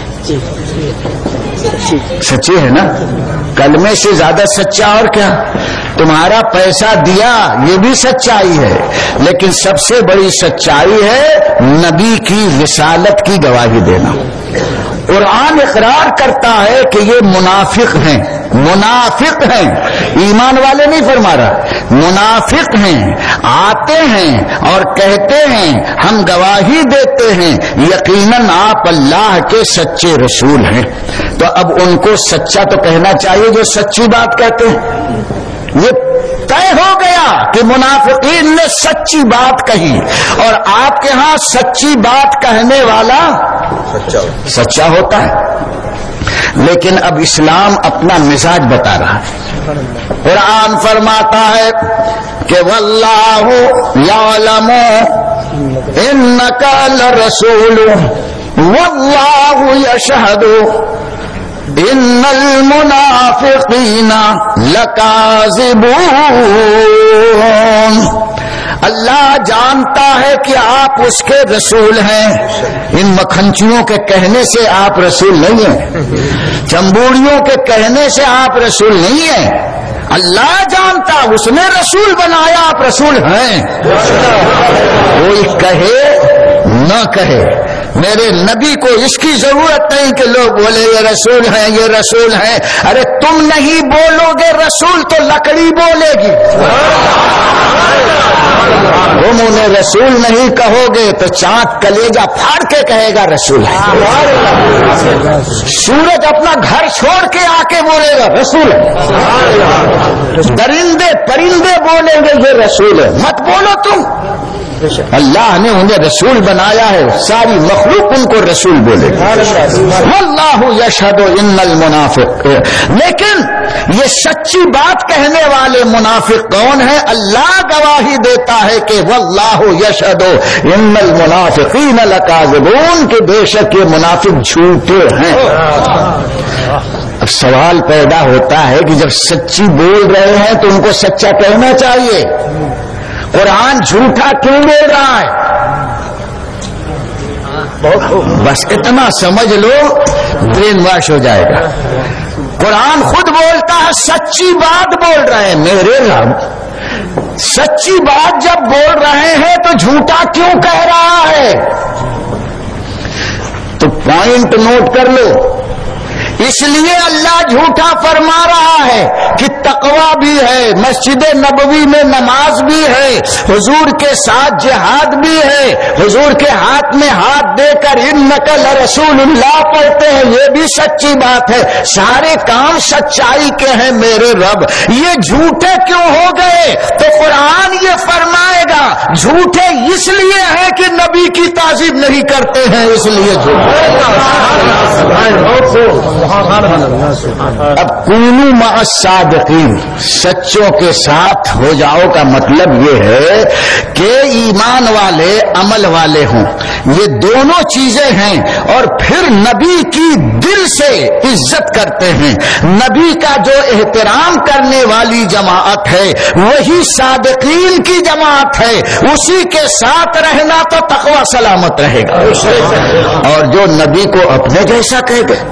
سچی ہے نا، کلمے سے زیادہ سچا اور کیا؟ تمہارا پیسہ دیا یہ بھی سچائی ہے، لیکن سب سے بڑی سچائی ہے نبی کی رسالت کی گواہی دینا۔ قرآن اقرار کرتا ہے کہ یہ منافق ہیں، منافق ہیں، ایمان والے نہیں فرما رہا، منافق ہیں، آتے ہیں اور کہتے ہیں ہم گواہی دیتے ہیں یقیناً آپ اللہ کے سچے رسول ہیں۔ تو اب ان کو سچا تو کہنا چاہیے جو سچی بات کہتے ہیں۔ یہ طے ہو گیا کہ منافقین نے سچی بات کہی، اور آپ کے ہاں سچی بات کہنے والا سچا ہوتا ہے۔ لیکن اب اسلام اپنا مزاج بتا رہا ہے۔ قرآن فرماتا ہے کہ واللہ یعلم انک لرسول واللہ یشہد ان المنافقین لکاذبون۔ اللہ جانتا ہے کہ آپ اس کے رسول ہیں، ان مکھنچیوں کے کہنے سے آپ رسول نہیں ہیں، چمبوڑیوں کے کہنے سے آپ رسول نہیں ہیں۔ اللہ جانتا، اس نے رسول بنایا، آپ رسول ہیں۔ کوئی کہے نہ کہے، میرے نبی کو اس کی ضرورت نہیں کہ لوگ بولے یہ رسول ہیں، یہ رسول ہیں۔ ارے تم نہیں بولو گے رسول تو لکڑی بولے گی، تم انہیں رسول نہیں کہو گے تو چاند کلیجہ پھاڑ کے کہے گا رسول ہے۔ سورج اپنا گھر چھوڑ کے آ کے بولے گا رسول ہے۔ درندے پرندے بولیں گے یہ رسول ہے، مت بولو تم۔ اللہ نے انہیں رسول بنایا ہے، ساری مخلوق ان کو رسول بولے گی۔ واللہ یشہد ان المنافق، لیکن یہ سچی بات کہنے والے منافق کون ہیں؟ اللہ گواہی دیتا ہے کہ واللہ یشہد ان المنافقین لکاذبون، کہ بے شک یہ منافق جھوٹے ہیں۔ اب سوال پیدا ہوتا ہے کہ جب سچی بول رہے ہیں تو ان کو سچا کہنا چاہیے، قرآن جھوٹا کیوں بول رہا ہے؟ بس اتنا سمجھ لو، برین واش ہو جائے گا۔ قرآن خود بولتا ہے سچی بات بول رہے ہیں، میرے رب سچی بات جب بول رہے ہیں تو جھوٹا کیوں کہہ رہا ہے؟ تو پوائنٹ نوٹ کر لو، اس لیے اللہ جھوٹا فرما رہا ہے کہ تقویٰ بھی ہے، مسجد نبوی میں نماز بھی ہے، حضور کے ساتھ جہاد بھی ہے، حضور کے ہاتھ میں ہاتھ دے کر انک لرسول اللہ پڑھتے ہیں، یہ بھی سچی بات ہے، سارے کام سچائی کے ہیں میرے رب، یہ جھوٹے کیوں ہو گئے؟ تو قرآن یہ فرمائے گا جھوٹے اس لیے ہیں کہ نبی کی تعظیم نہیں کرتے ہیں، اس لیے جھوٹے۔ اب کونوا مع الصادقین، سچوں کے ساتھ ہو جاؤ کا مطلب یہ ہے کہ ایمان والے عمل والے ہوں، یہ دونوں چیزیں ہیں، اور پھر نبی کی دل سے عزت کرتے ہیں، نبی کا جو احترام کرنے والی جماعت ہے وہی صادقین کی جماعت ہے، اسی کے ساتھ رہنا تو تقوی سلامت رہے گا۔ اور جو نبی کو اپنے جیسا کہہ گئے،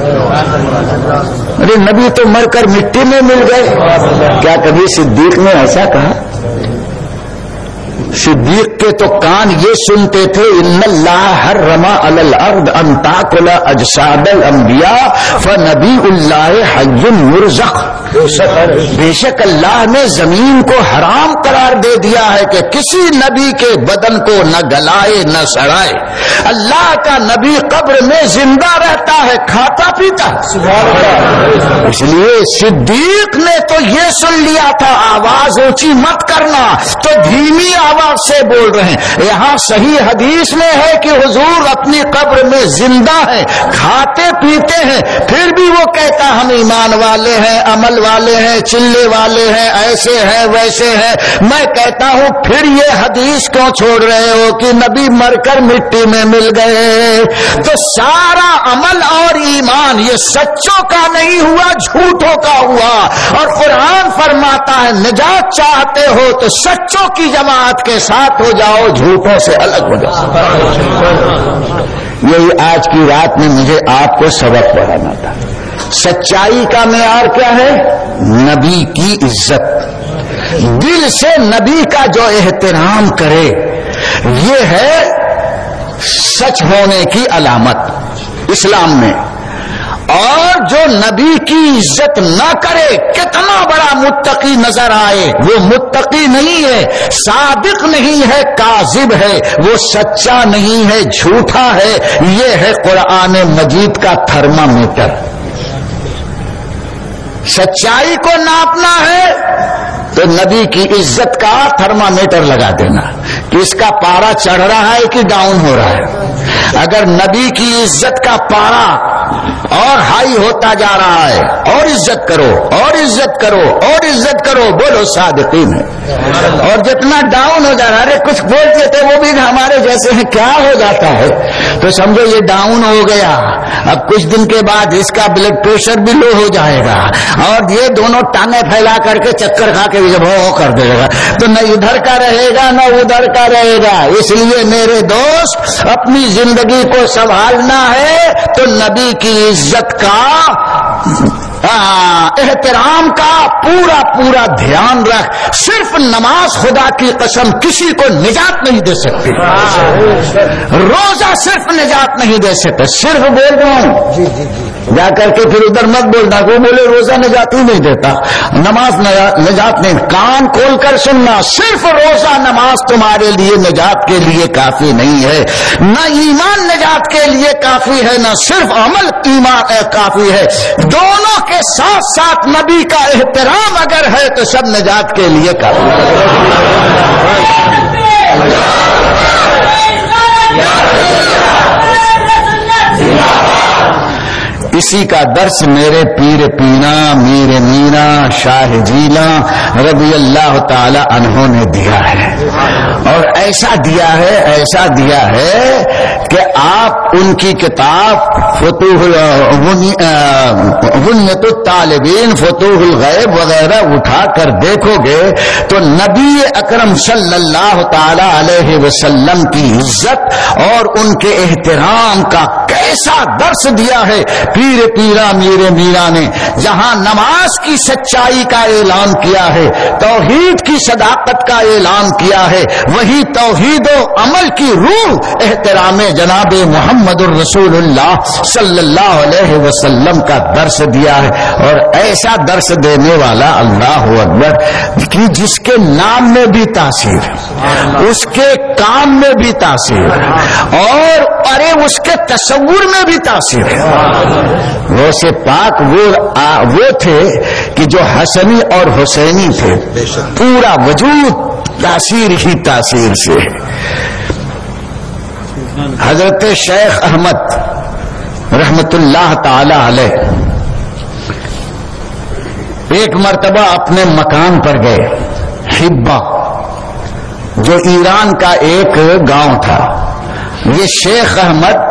ارے نبی تو مر کر مٹی میں مل گئے، کیا کبھی صدیق نے ایسا کہا؟ صدیق کے تو کان یہ سنتے تھے ان اللہ حرم علی الارض ان تاکل اجساد الانبیاء فنبی اللہ حی یرزق، بے شک اللہ نے زمین کو حرام قرار دے دیا ہے کہ کسی نبی کے بدن کو نہ گلائے نہ سڑائے، اللہ کا نبی قبر میں زندہ رہتا ہے، کھاتا پیتا ہے۔ اس لیے صدیق نے تو یہ سن لیا تھا آواز اونچی مت کرنا، تو دھیمی آواز سے بول رہے ہیں۔ یہاں صحیح حدیث میں ہے کہ حضور اپنی قبر میں زندہ ہیں، کھاتے پیتے ہیں، پھر بھی وہ کہتا ہم ایمان والے ہیں، عمل والے ہیں، چلے والے ہیں، ایسے ہیں ویسے ہیں۔ میں کہتا ہوں پھر یہ حدیث کیوں چھوڑ رہے ہو کہ نبی مر کر مٹی میں مل گئے؟ تو سارا عمل اور ایمان یہ سچوں کا نہیں ہوا، جھوٹوں کا ہوا۔ اور قرآن فرماتا ہے نجات چاہتے ہو تو سچوں کی جماعت کے ساتھ ہو جاؤ، جھوٹوں سے الگ ہو جاؤ۔ یہی آج کی رات میں مجھے آپ کو سبق پڑھانا تھا۔ سچائی کا معیار کیا ہے؟ نبی کی عزت، دل سے نبی کا جو احترام کرے، یہ ہے سچ ہونے کی علامت اسلام میں۔ اور جو نبی کی عزت نہ کرے، کتنا بڑا متقی نظر آئے، وہ متقی نہیں ہے، صادق نہیں ہے، کاذب ہے، وہ سچا نہیں ہے، جھوٹا ہے۔ یہ ہے قرآن مجید کا تھرمامیٹر۔ سچائی کو ناپنا ہے تو نبی کی عزت کا تھرمامیٹر لگا دینا کہ اس کا پارا چڑھ رہا ہے کہ ڈاؤن ہو رہا ہے۔ اگر نبی کی عزت کا پارا اور ہائی ہوتا جا رہا ہے، اور عزت کرو اور عزت کرو اور عزت کرو، بولو صادقین ہے۔ اور جتنا ڈاؤن ہو جا رہا ہے، کچھ بولتے تھے وہ بھی ہمارے جیسے ہیں، کیا ہو جاتا ہے تو سمجھو یہ ڈاؤن ہو گیا، اب کچھ دن کے بعد اس کا بلڈ پریشر بھی لو ہو جائے گا، اور یہ دونوں ٹانگیں پھیلا کر کے چکر کھا کے جب ہو کر دے گا، تو نہ ادھر کا رہے گا نہ ادھر کا رہے گا۔ اس لیے میرے دوست اپنی زندگی کو سنبھالنا ہے تو نبی کی عزت کا، احترام کا پورا پورا دھیان رکھ۔ صرف نماز خدا کی قسم کسی کو نجات نہیں دے سکتی، روزہ صرف نجات نہیں دے سکتے۔ صرف بول رہا ہوں، جا کر کے پھر ادھر مت بولنا کہ بولے روزہ نجات ہی نہیں دیتا، نماز نجات نہیں۔ کان کھول کر سننا، صرف روزہ نماز تمہارے لیے نجات کے لیے کافی نہیں ہے، نہ ایمان نجات کے لیے کافی ہے، نہ صرف عمل ایمان کافی ہے۔ دونوں کے ساتھ ساتھ نبی کا احترام اگر ہے تو سب نجات کے لیے کافی ہے۔ اسی کا درس میرے پیر پینا میرے مینا شاہ جیلا رضی اللہ تعالی عنہ نے دیا ہے، اور ایسا دیا ہے کہ آپ ان کی کتاب غنیۃ الطالبین، فتوح الغیب وغیرہ اٹھا کر دیکھو گے تو نبی اکرم صلی اللہ تعالی علیہ وسلم کی عزت اور ان کے احترام کا کیسا درس دیا ہے پیر پیرا میرے میرا نے۔ جہاں نماز کی سچائی کا اعلان کیا ہے، توحید کی صداقت کا اعلان کیا ہے، وہی توحید و عمل کی روح احترام جناب محمد الرسول اللہ صلی اللہ علیہ وسلم کا درس دیا ہے، اور ایسا درس دینے والا اللہ اکبر کہ جس کے نام میں بھی تاثیر ہے، اس کے کام میں بھی تاثیر ہے، اور ارے اس کے تصور میں بھی تاثیر ہے۔ وہ سے پاک وہ تھے کہ جو حسنی اور حسینی تھے، پورا وجود تاثیر ہی تاثیر سے۔ حضرت شیخ احمد رحمت اللہ تعالی علیہ ایک مرتبہ اپنے مکان پر گئے، حبہ جو ایران کا ایک گاؤں تھا۔ یہ شیخ احمد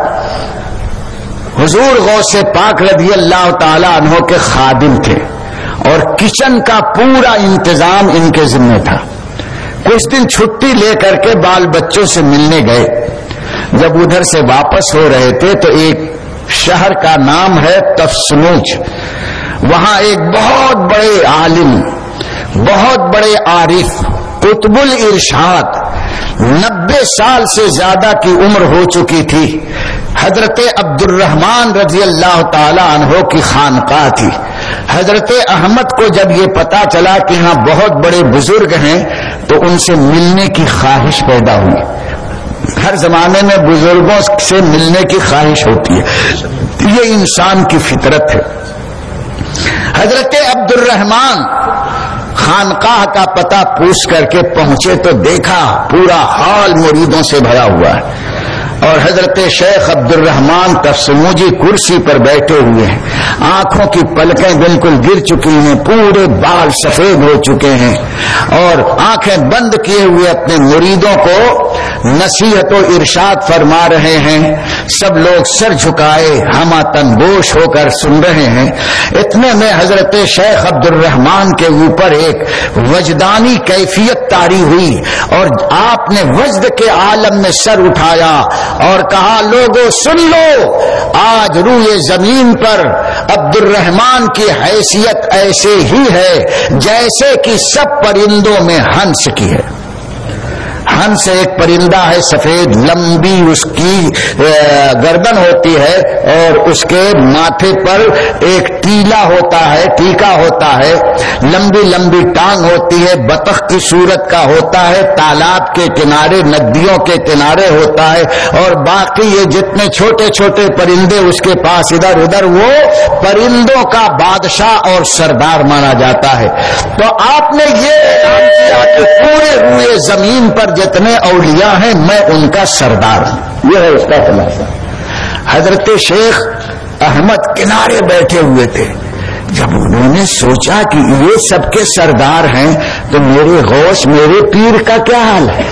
حضور غوث پاک رضی اللہ تعالی عنہ کے خادم تھے، اور کچن کا پورا انتظام ان کے ذمہ تھا۔ کچھ دن چھٹی لے کر کے بال بچوں سے ملنے گئے، جب ادھر سے واپس ہو رہے تھے تو ایک شہر کا نام ہے تفسنوج، وہاں ایک بہت بڑے عالم، بہت بڑے عارف، قطب الارشاد، 90 سال سے زیادہ کی عمر ہو چکی تھی، حضرت عبد الرحمن رضی اللہ تعالی عنہ کی خانقاہ تھی۔ حضرت احمد کو جب یہ پتا چلا کہ ہاں بہت بڑے بزرگ ہیں تو ان سے ملنے کی خواہش پیدا ہوئی۔ ہر زمانے میں بزرگوں سے ملنے کی خواہش ہوتی ہے، یہ انسان کی فطرت ہے۔ حضرت عبد الرحمن خانقاہ کا پتہ پوچھ کر کے پہنچے تو دیکھا پورا ہال مریدوں سے بھرا ہوا ہے، اور حضرت شیخ عبد الرحمن تفسموجی کرسی پر بیٹھے ہوئے ہیں، آنکھوں کی پلکیں بالکل گر چکی ہیں، پورے بال سفید ہو چکے ہیں، اور آنکھیں بند کیے ہوئے اپنے مریدوں کو نصیحت و ارشاد فرما رہے ہیں۔ سب لوگ سر جھکائے ہمہ تنگوش ہو کر سن رہے ہیں۔ اتنے میں حضرت شیخ عبد الرحمن کے اوپر ایک وجدانی کیفیت طاری ہوئی، اور آپ نے وجد کے عالم میں سر اٹھایا اور کہا، لوگوں سن لو، آج روئے زمین پر عبد الرحمن کی حیثیت ایسے ہی ہے جیسے کہ سب پرندوں میں ہنس کی ہے۔ ہنس ایک پرندہ ہے سفید، لمبی اس کی گردن ہوتی ہے، اور اس کے ماتھے پر ایک ٹیلا ہوتا ہے، ٹیکا ہوتا ہے، لمبی لمبی ٹانگ ہوتی ہے، بطخ کی صورت کا ہوتا ہے، تالاب کے کنارے، ندیوں کے کنارے ہوتا ہے، اور باقی یہ جتنے چھوٹے چھوٹے پرندے اس کے پاس ادھر ادھر، وہ پرندوں کا بادشاہ اور سردار مانا جاتا ہے۔ تو آپ نے یہ اعلان کیا کہ پورے روئے زمین پر جتنے اولیاء ہیں میں ان کا سردار ہوں، یہ ہے اس کا خلاصہ۔ حضرت شیخ احمد کنارے بیٹھے ہوئے تھے، جب انہوں نے سوچا کہ یہ سب کے سردار ہیں تو میرے غوث، میرے پیر کا کیا حال ہے؟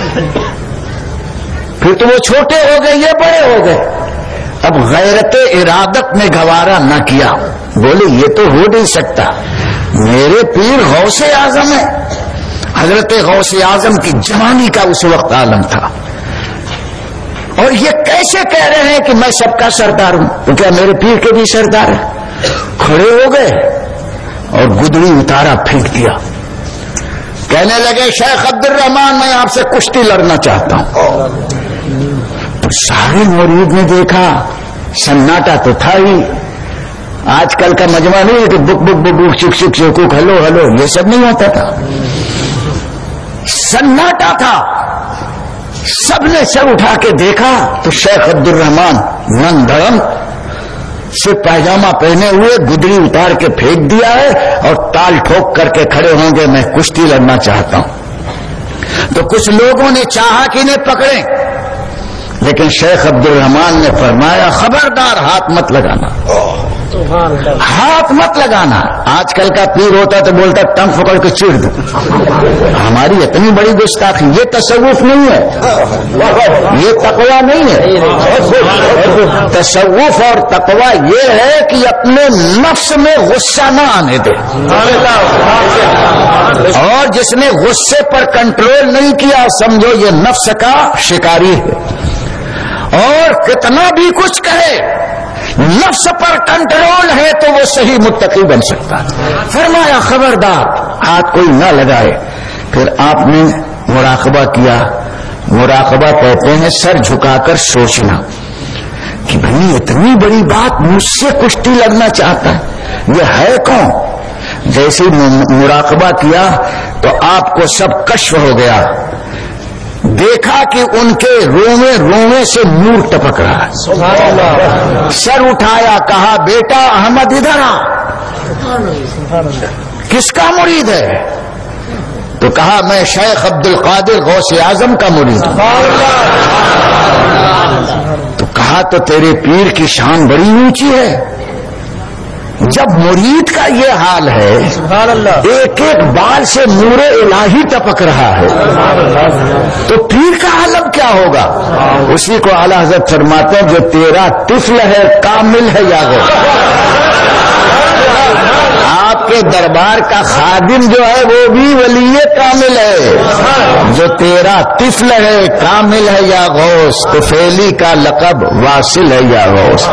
پھر تو وہ چھوٹے ہو گئے، یہ بڑے ہو گئے۔ اب غیرت ارادت نے گوارا نہ کیا، بولے یہ تو ہو نہیں سکتا، میرے پیر غوث اعظم ہے۔ حضرت غوث اعظم کی جوانی کا اس وقت عالم تھا، اور یہ کیسے کہہ رہے ہیں کہ میں سب کا سردار ہوں؟ تو کیا میرے پیر کے بھی سردار ہیں؟ کھڑے ہو گئے اور گدڑی اتارا، پھینک دیا، کہنے لگے، شیخ عبد الرحمن میں آپ سے کشتی لڑنا چاہتا ہوں۔ تو سارے مرید نے دیکھا، سناٹا تو تھا ہی، آج کل کا مجمع نہیں ہے کہ بک بک بک بک چک چک چک ہلو ہلو، یہ سب نہیں ہوتا تھا، سناٹا تھا۔ سب نے سر اٹھا کے دیکھا تو شیخ عبد الرحمن ننگ دھڑم سے پائجامہ پہنے ہوئے، گدڑی اتار کے پھینک دیا ہے، اور تال ٹھوک کر کے کھڑے ہوں گے، میں کشتی لڑنا چاہتا ہوں۔ تو کچھ لوگوں نے چاہا کہ انہیں پکڑیں، لیکن شیخ عبد الرحمن نے فرمایا، خبردار ہاتھ مت لگانا، ہاتھ مت لگانا۔ آج کل کا پیر ہوتا تو بولتا ٹنگ پکڑ کے چیڑ دو، ہماری اتنی بڑی گستاخی، یہ تصوف نہیں ہے، یہ تقویٰ نہیں ہے۔ تصوف اور تقویٰ یہ ہے کہ اپنے نفس میں غصہ نہ آنے دے، اور جس نے غصے پر کنٹرول نہیں کیا سمجھو یہ نفس کا شکاری ہے، اور کتنا بھی کچھ کہے نفس پر کنٹرول ہے تو وہ صحیح متقی بن سکتا ہے۔ فرمایا خبردار ہاتھ کوئی نہ لگائے۔ پھر آپ نے مراقبہ کیا، مراقبہ کہتے ہیں سر جھکا کر سوچنا کہ بھئی اتنی بڑی بات مجھ سے کشتی لڑنا چاہتا ہے، یہ ہے کون؟ جیسے مراقبہ کیا تو آپ کو سب کشف ہو گیا، دیکھا کہ ان کے رومے سے نور ٹپک رہا ہے۔ سر اٹھایا، کہا بیٹا احمد ادھر آ، کس کا مرید ہے؟ تو کہا میں شیخ عبد القادر غوث اعظم کا مرید ہوں۔ تو کہا تو تیرے پیر کی شان بڑی اونچی ہے، جب مرید کا یہ حال ہے، ایک ایک بال سے نور الہی ٹپک رہا ہے، تو پیر کا عالم کیا ہوگا؟ اسی کو اعلی حضرت فرماتے ہیں جو تیرا طفل ہے کامل ہے یا غیر؟ آپ کے دربار کا خادم جو ہے وہ بھی ولی کامل ہے، جو تیرا طفل ہے کامل ہے یا غوث؟ طفیلی کا لقب واصل ہے یا غوث؟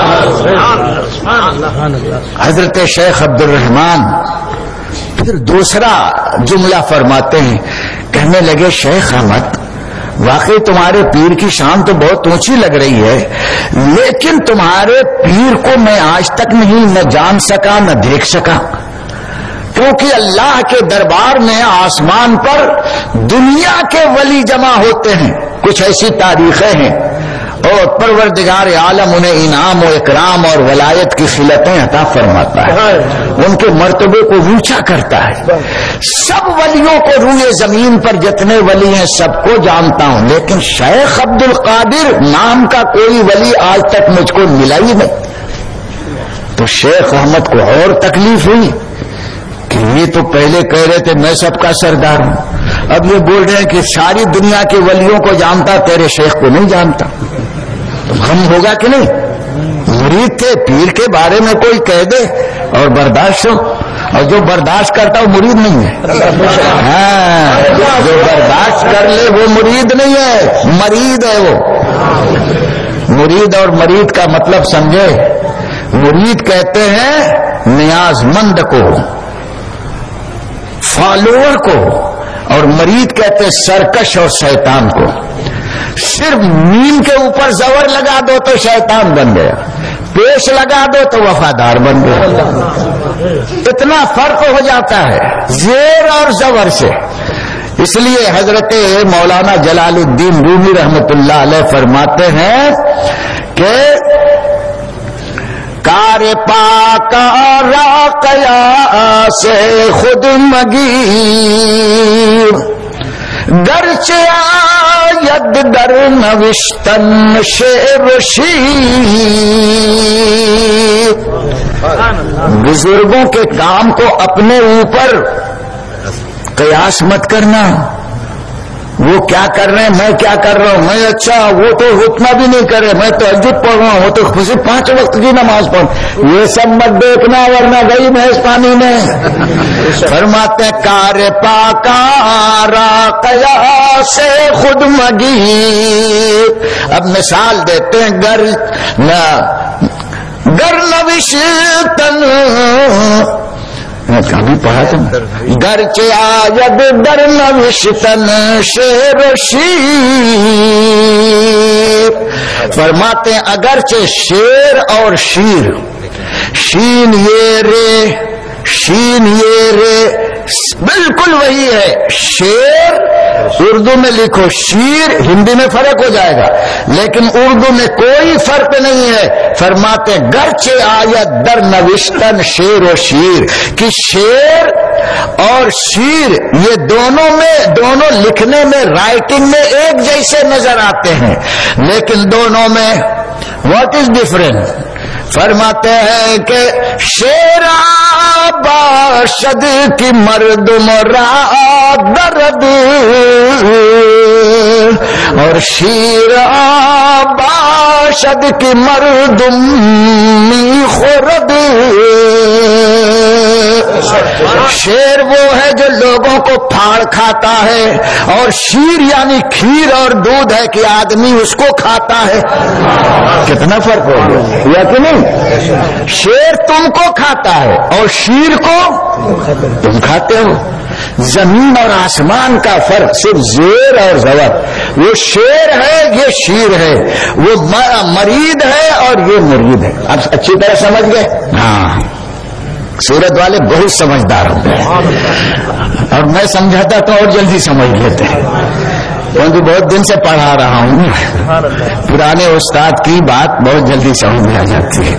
حضرت شیخ عبد الرحمان پھر دوسرا جملہ فرماتے ہیں، کہنے لگے شیخ احمد واقعی تمہارے پیر کی شان تو بہت اونچی لگ رہی ہے، لیکن تمہارے پیر کو میں آج تک نہیں نہ جان سکا نہ دیکھ سکا، کیونکہ اللہ کے دربار میں آسمان پر دنیا کے ولی جمع ہوتے ہیں، کچھ ایسی تاریخیں ہیں، اور پروردگار عالم انہیں انعام و اکرام اور ولایت کی خلتیں عطا فرماتا ہے، ان کے مرتبے کو اونچا کرتا ہے۔ سب ولیوں کو روئے زمین پر جتنے ولی ہیں سب کو جانتا ہوں، لیکن شیخ عبد القادر نام کا کوئی ولی آج تک مجھ کو ملا ہی نہیں۔ تو شیخ احمد کو اور تکلیف ہوئی کہ یہ تو پہلے کہہ رہے تھے میں سب کا سردار ہوں، اب یہ بول رہے ہیں کہ ساری دنیا کے ولیوں کو جانتا، تیرے شیخ کو نہیں جانتا، تو غم ہوگا کہ نہیں؟ مرید تھے، پیر کے بارے میں کوئی کہہ دے اور برداشت ہو، اور جو برداشت کرتا وہ مرید نہیں ہے، ہاں جو برداشت کر لے وہ مرید نہیں ہے، مرید ہے وہ۔ مرید اور مرید کا مطلب سمجھے، مرید کہتے ہیں نیاز مند کو، فالوور کو، اور مرید کہتے ہیں سرکش اور شیطان کو۔ صرف میم کے اوپر زور لگا دو تو شیطان بن گیا، پیش لگا دو تو وفادار بن گیا، اتنا فرق ہو جاتا ہے زیر اور زور سے۔ اس لیے حضرت مولانا جلال الدین رومی رحمت اللہ علیہ فرماتے ہیں کہ کار پاک راقیا سے خود مگیر، گرچہ آید در نوشتن شعر و شیر۔ بزرگوں کے کام کو اپنے اوپر قیاس مت کرنا، وہ کیا کر رہے ہیں میں کیا کر رہا ہوں، میں اچھا وہ تو اتنا بھی نہیں کرے، میں تو تہجد پڑھ رہا ہوں، وہ تو صرف 5 وقت کی نماز پڑھ، یہ سب مت دیکھنا ورنہ گئی بھینس پانی میں۔ فرماتے ہیں کار پاکا راقیا سے خود مگی۔ اب مثال دیتے ہیں، گر نوشتن کبھی پڑھا تم، گرچہ آید در نوشتن شعر و شیر۔ فرماتے ہیں اگرچہ شعر اور شیر، شین یہ رے، شین یہ رے بالکل وہی ہے، شعر اردو میں لکھو، شیر ہندی میں فرق ہو جائے گا، لیکن اردو میں کوئی فرق نہیں ہے۔ فرماتے گرچہ آیت در نوشتن شعر و شیر، کہ شعر اور شیر یہ دونوں لکھنے میں، رائٹنگ میں ایک جیسے نظر آتے ہیں، لیکن دونوں میں واٹ از ڈفرنٹ؟ فرماتے ہیں کہ شعر باشد کی مردم را درد، اور شیر باشد کی مردم می خورد۔ شیر وہ ہے جو لوگوں کو پھاڑ کھاتا ہے، اور شیر یعنی کھیر اور دودھ ہے کہ آدمی اس کو کھاتا ہے. کتنا فرق ہو گیا یا کہ نہیں؟ شیر تم کو کھاتا ہے اور شیر کو تم کھاتے ہو. زمین اور آسمان کا فرق صرف زیر اور زبر. وہ شیر ہے، یہ شیر ہے. وہ مرید ہے اور یہ مرید ہے. آپ اچھی طرح سمجھ گئے؟ ہاں، سورت والے بہت سمجھدار ہوں گے، اور میں سمجھاتا تو اور جلدی سمجھ لیتے ہیں، کیونکہ بہت دن سے پڑھا رہا ہوں. پرانے استاد کی بات بہت جلدی سمجھ میں آ جاتی ہے.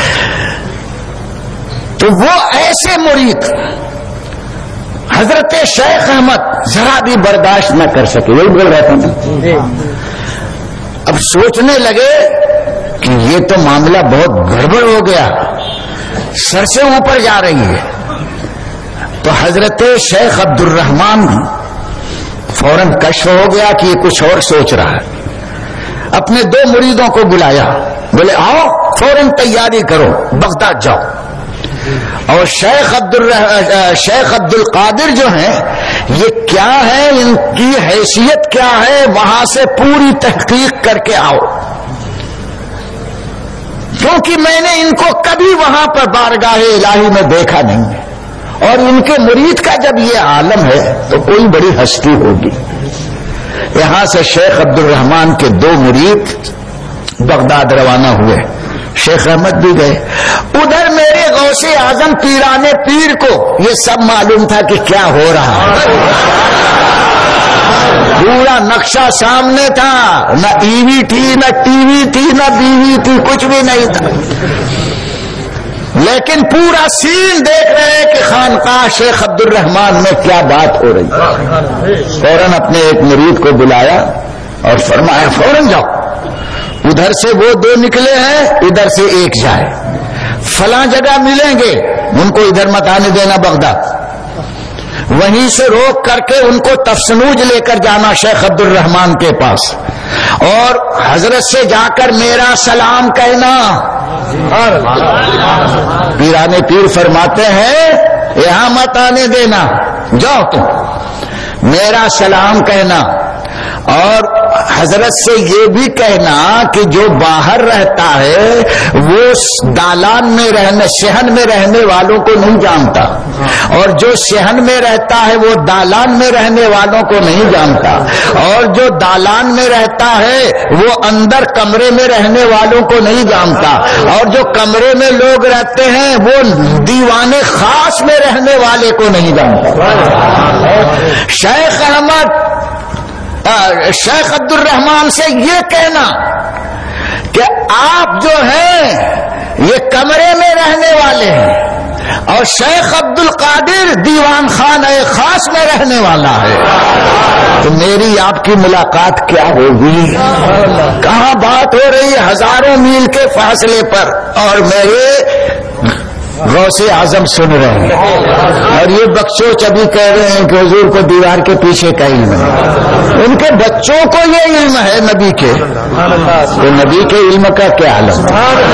تو وہ ایسے مرید حضرت شیخ احمد ذرا بھی برداشت نہ کر سکے. یہی بول رہے تھے. اب سوچنے لگے کہ یہ تو معاملہ بہت گڑبڑ ہو گیا، سر سے اوپر جا رہی ہے. تو حضرت شیخ عبد الرحمان فوراً کشف ہو گیا کہ یہ کچھ اور سوچ رہا ہے. اپنے 2 مریدوں کو بلایا، بولے آؤ فوراً تیاری کرو، بغداد جاؤ. اور شیخ عبد القادر جو ہیں، یہ کیا ہے، ان کی حیثیت کیا ہے، وہاں سے پوری تحقیق کر کے آؤ، کیونکہ میں نے ان کو کبھی وہاں پر بارگاہ الہی میں دیکھا نہیں ہے، اور ان کے مرید کا جب یہ عالم ہے تو کوئی بڑی ہستی ہوگی. یہاں سے شیخ عبد الرحمان کے 2 مرید بغداد روانہ ہوئے. شیخ احمد بھی گئے. ادھر میرے غوث اعظم پیرانے پیر کو یہ سب معلوم تھا کہ کیا ہو رہا ہے. پورا نقشہ سامنے تھا، نہ ای وی تھی، نہ ٹی وی تھی، نہ بی وی تھی، کچھ بھی نہیں تھا، لیکن پورا سین دیکھ رہے کہ خانقاہ شیخ عبد الرحمان میں کیا بات ہو رہی. فوراً اپنے ایک مرید کو بلایا اور فرمایا فوراً جاؤ، ادھر سے وہ 2 نکلے ہیں، ادھر سے 1 جائے، فلاں جگہ ملیں گے، ان کو ادھر مت آنے دینا بغداد. وہیں سے روک کر کے ان کو تفسنوج لے کر جانا شیخ عبد الرحمان کے پاس، اور حضرت سے جا کر میرا سلام کہنا. پیرانے پیر فرماتے ہیں یہاں مت آنے دینا، جاؤ تم، میرا سلام کہنا، اور حضرت سے یہ بھی کہنا کہ جو باہر رہتا ہے وہ دالان میں رہنے، صحن میں رہنے والوں کو نہیں جانتا، اور جو صحن میں رہتا ہے وہ دالان میں رہنے والوں کو نہیں جانتا، اور جو دالان میں رہتا ہے وہ اندر کمرے میں رہنے والوں کو نہیں جانتا، اور جو کمرے میں لوگ رہتے ہیں وہ دیوان خاص میں رہنے والے کو نہیں جانتا. شیخ شیخ عبد الرحمان سے یہ کہنا کہ آپ جو ہیں یہ کمرے میں رہنے والے ہیں، اور شیخ عبد القادر دیوان خانہ خاص میں رہنے والا ہے، تو میری آپ کی ملاقات کیا ہوگی؟ کہاں بات ہو رہی ہے؟ ہزاروں میل کے فاصلے پر، اور میرے غوث اعظم سن رہے ہیں، اور یہ بخشوچ ابھی کہہ رہے ہیں کہ حضور کو دیوار کے پیچھے کا علم ہے. ان کے بچوں کو یہ علم ہے نبی کے، تو نبی کے علم کا کیا عالم.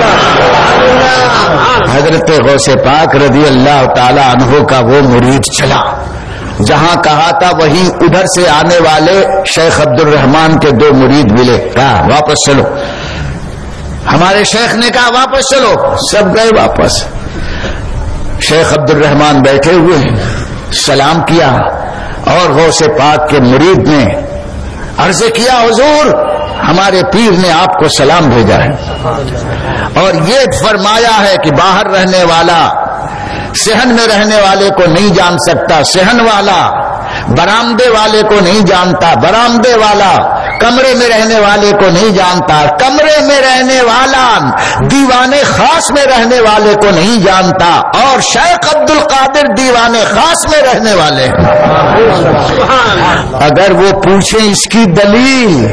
حضرت غوث پاک رضی اللہ تعالی عنہ کا وہ مرید چلا، جہاں کہا تھا وہیں ادھر سے آنے والے شیخ عبد الرحمان کے 2 مرید ملے. کہا واپس چلو. ہمارے شیخ نے کہا واپس چلو، سب گئے واپس. شیخ عبد الرحمان بیٹھے ہوئے سلام کیا، اور غوث پاک کے مرید نے عرض کیا حضور ہمارے پیر نے آپ کو سلام بھیجا ہے، اور یہ فرمایا ہے کہ باہر رہنے والا صحن میں رہنے والے کو نہیں جان سکتا، صحن والا برآمدے والے کو نہیں جانتا، برآمدے والا کمرے میں رہنے والے کو نہیں جانتا، کمرے میں رہنے والا دیوان خاص میں رہنے والے کو نہیں جانتا، اور شیخ عبد القادر دیوان خاص میں رہنے والے ہیں. اگر وہ پوچھیں اس کی دلیل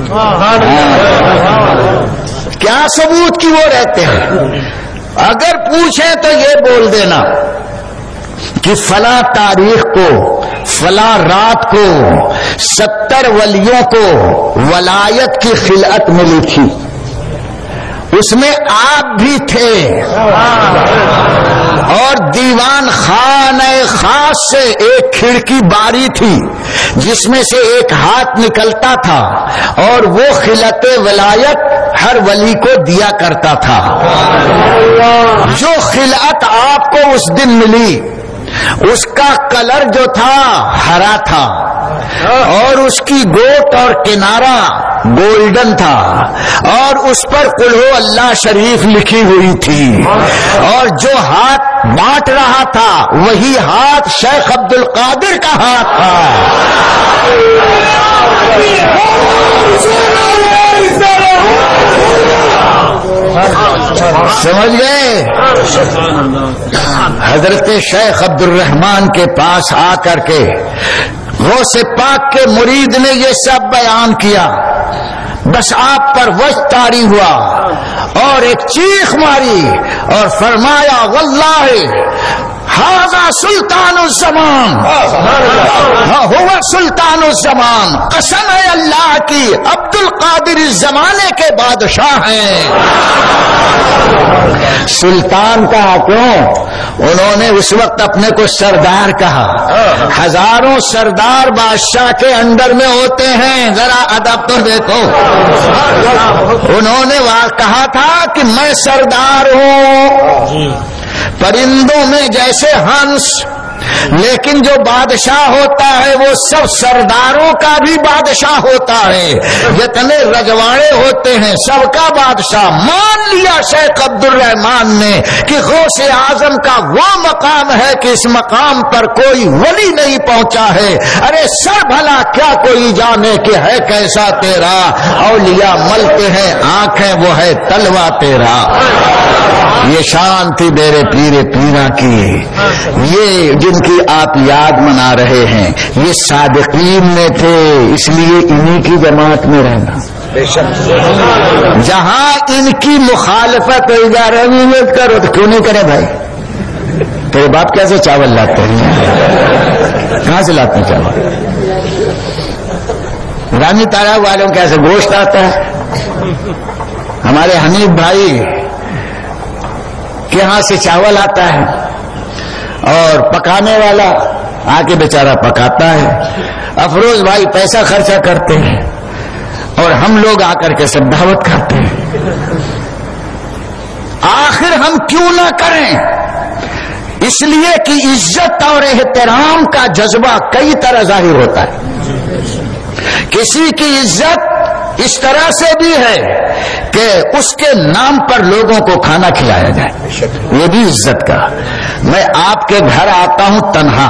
کیا ثبوت کی وہ رہتے ہیں، اگر پوچھیں تو یہ بول دینا کہ فلاں تاریخ کو فلاں رات کو 70 ولیوں کو ولایت کی خلعت ملی تھی، اس میں آپ بھی تھے اور دیوان خانہ خاص سے ایک کھڑکی باری تھی جس میں سے ایک ہاتھ نکلتا تھا اور وہ خلعت ولایت ہر ولی کو دیا کرتا تھا. جو خلعت آپ کو اس دن ملی اس کا کلر جو تھا ہرا تھا اور اس کی گوٹ اور کنارہ گولڈن تھا اور اس پر قل ہو اللہ شریف لکھی ہوئی تھی اور جو ہاتھ بانٹ رہا تھا وہی ہاتھ شیخ عبد القادر کا ہاتھ تھا. سمجھ گئے؟ حضرت شیخ عبد الرحمان کے پاس آ کر کے غوث پاک کے مرید نے یہ سب بیان کیا. بس آپ پر وجد طاری ہوا اور ایک چیخ ماری اور فرمایا واللہ ھذا سلطان الزمان ہوا سلطان الزمان. قسم ہے اللہ کی عبد القادر اس زمانے کے بادشاہ ہیں. سلطان کہا کیوں؟ انہوں نے اس وقت اپنے کو سردار کہا. ہزاروں سردار بادشاہ کے انڈر میں ہوتے ہیں، ذرا ادب تو دیکھو. انہوں نے کہا تھا کہ میں سردار ہوں پرندوں میں جیسے ہنس، لیکن جو بادشاہ ہوتا ہے وہ سب سرداروں کا بھی بادشاہ ہوتا ہے. جتنے رجواڑے ہوتے ہیں سب کا بادشاہ. مان لیا شیخ عبد الرحمان نے کہ غوث اعظم کا وہ مقام ہے کہ اس مقام پر کوئی ولی نہیں پہنچا ہے. ارے سر بھلا کیا کوئی جانے کہ ہے کیسا تیرا. اولیاء ملتے ہیں آنکھیں وہ ہے تلوا تیرا. یہ شان تھی میرے پیر پیرا کی. یہ جن کی آپ یاد منا رہے ہیں یہ صادقین میں تھے، اس لیے انہی کی جماعت میں رہنا. جہاں ان کی مخالفت ہو جا رہی ہے کرو تو کیوں نہیں کرے بھائی؟ تیرے باپ کیسے چاول لاتے ہیں؟ کہاں سے لاتے ہیں چاول؟ رانی تارا والوں کیسے گوشت آتا ہے؟ ہمارے حنیف بھائی کے یہاں سے چاول آتا ہے اور پکانے والا آ کے بیچارہ پکاتا ہے. افروز بھائی پیسہ خرچہ کرتے ہیں اور ہم لوگ آ کر کے سب دعوت کرتے ہیں. آخر ہم کیوں نہ کریں؟ اس لیے کہ عزت اور احترام کا جذبہ کئی طرح ظاہر ہوتا ہے. کسی کی عزت اس طرح سے بھی ہے کہ اس کے نام پر لوگوں کو کھانا کھلایا جائے، یہ بھی عزت کا. میں آپ کے گھر آتا ہوں تنہا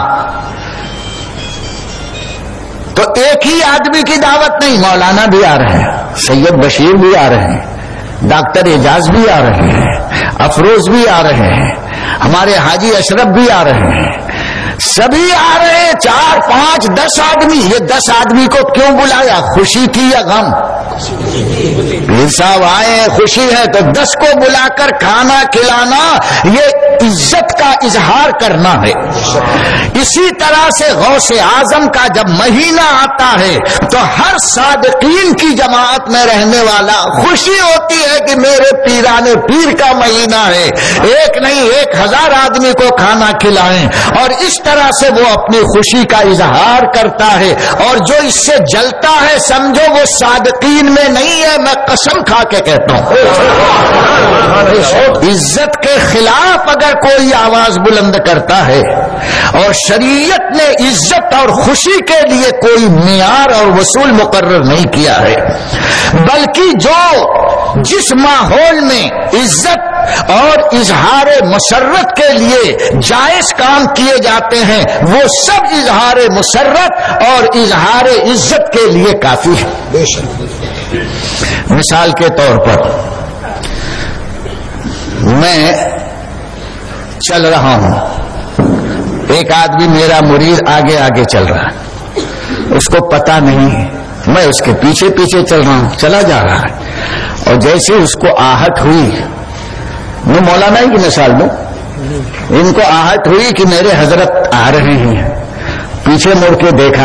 تو ایک ہی آدمی کی دعوت نہیں، مولانا بھی آ رہے ہیں، سید بشیر بھی آ رہے ہیں، ڈاکٹر اعجاز بھی آ رہے ہیں، افروز بھی آ رہے ہیں، ہمارے حاجی اشرف بھی آ رہے ہیں، سبھی آ رہے ہیں. 4 5 10 آدمی. یہ 10 آدمی کو کیوں بلایا؟ خوشی تھی یا غم؟ پیر صاحب آئے ہیں، خوشی ہے تو 10 کو بلا کر کھانا کھلانا یہ عزت کا اظہار کرنا ہے. اسی طرح سے غوث اعظم کا جب مہینہ آتا ہے تو ہر صادقین کی جماعت میں رہنے والا خوشی ہوتی ہے کہ میرے پیران پیر کا مہینہ ہے. ایک نہیں 1000 آدمی کو کھانا کھلائیں اور اس طرح سے وہ اپنی خوشی کا اظہار کرتا ہے. اور جو اس سے جلتا ہے سمجھو وہ صادقین میں نہیں ہے. میں قسم کھا کے کہتا ہوں عزت کے خلاف اگر کوئی آواز بلند کرتا ہے اور شریعت نے عزت اور خوشی کے لیے کوئی معیار اور وصول مقرر نہیں کیا ہے، بلکہ جو جس ماحول میں عزت اور اظہار مسرت کے لیے جائز کام کیے جاتے ہیں وہ سب اظہار مسرت اور اظہار عزت کے لیے کافی ہے. مثال کے طور پر میں چل رہا ہوں، ایک آدمی میرا مرید آگے آگے چل رہا ہے، اس کو پتا نہیں، میں اس کے پیچھے پیچھے چل رہا ہوں، چلا جا رہا ہے. اور جیسے اس کو آہٹ ہوئی، میں مولانا ہی کی مثال دوں، ان کو آہٹ ہوئی کہ میرے حضرت آ رہے ہیں، پیچھے مڑ کے دیکھا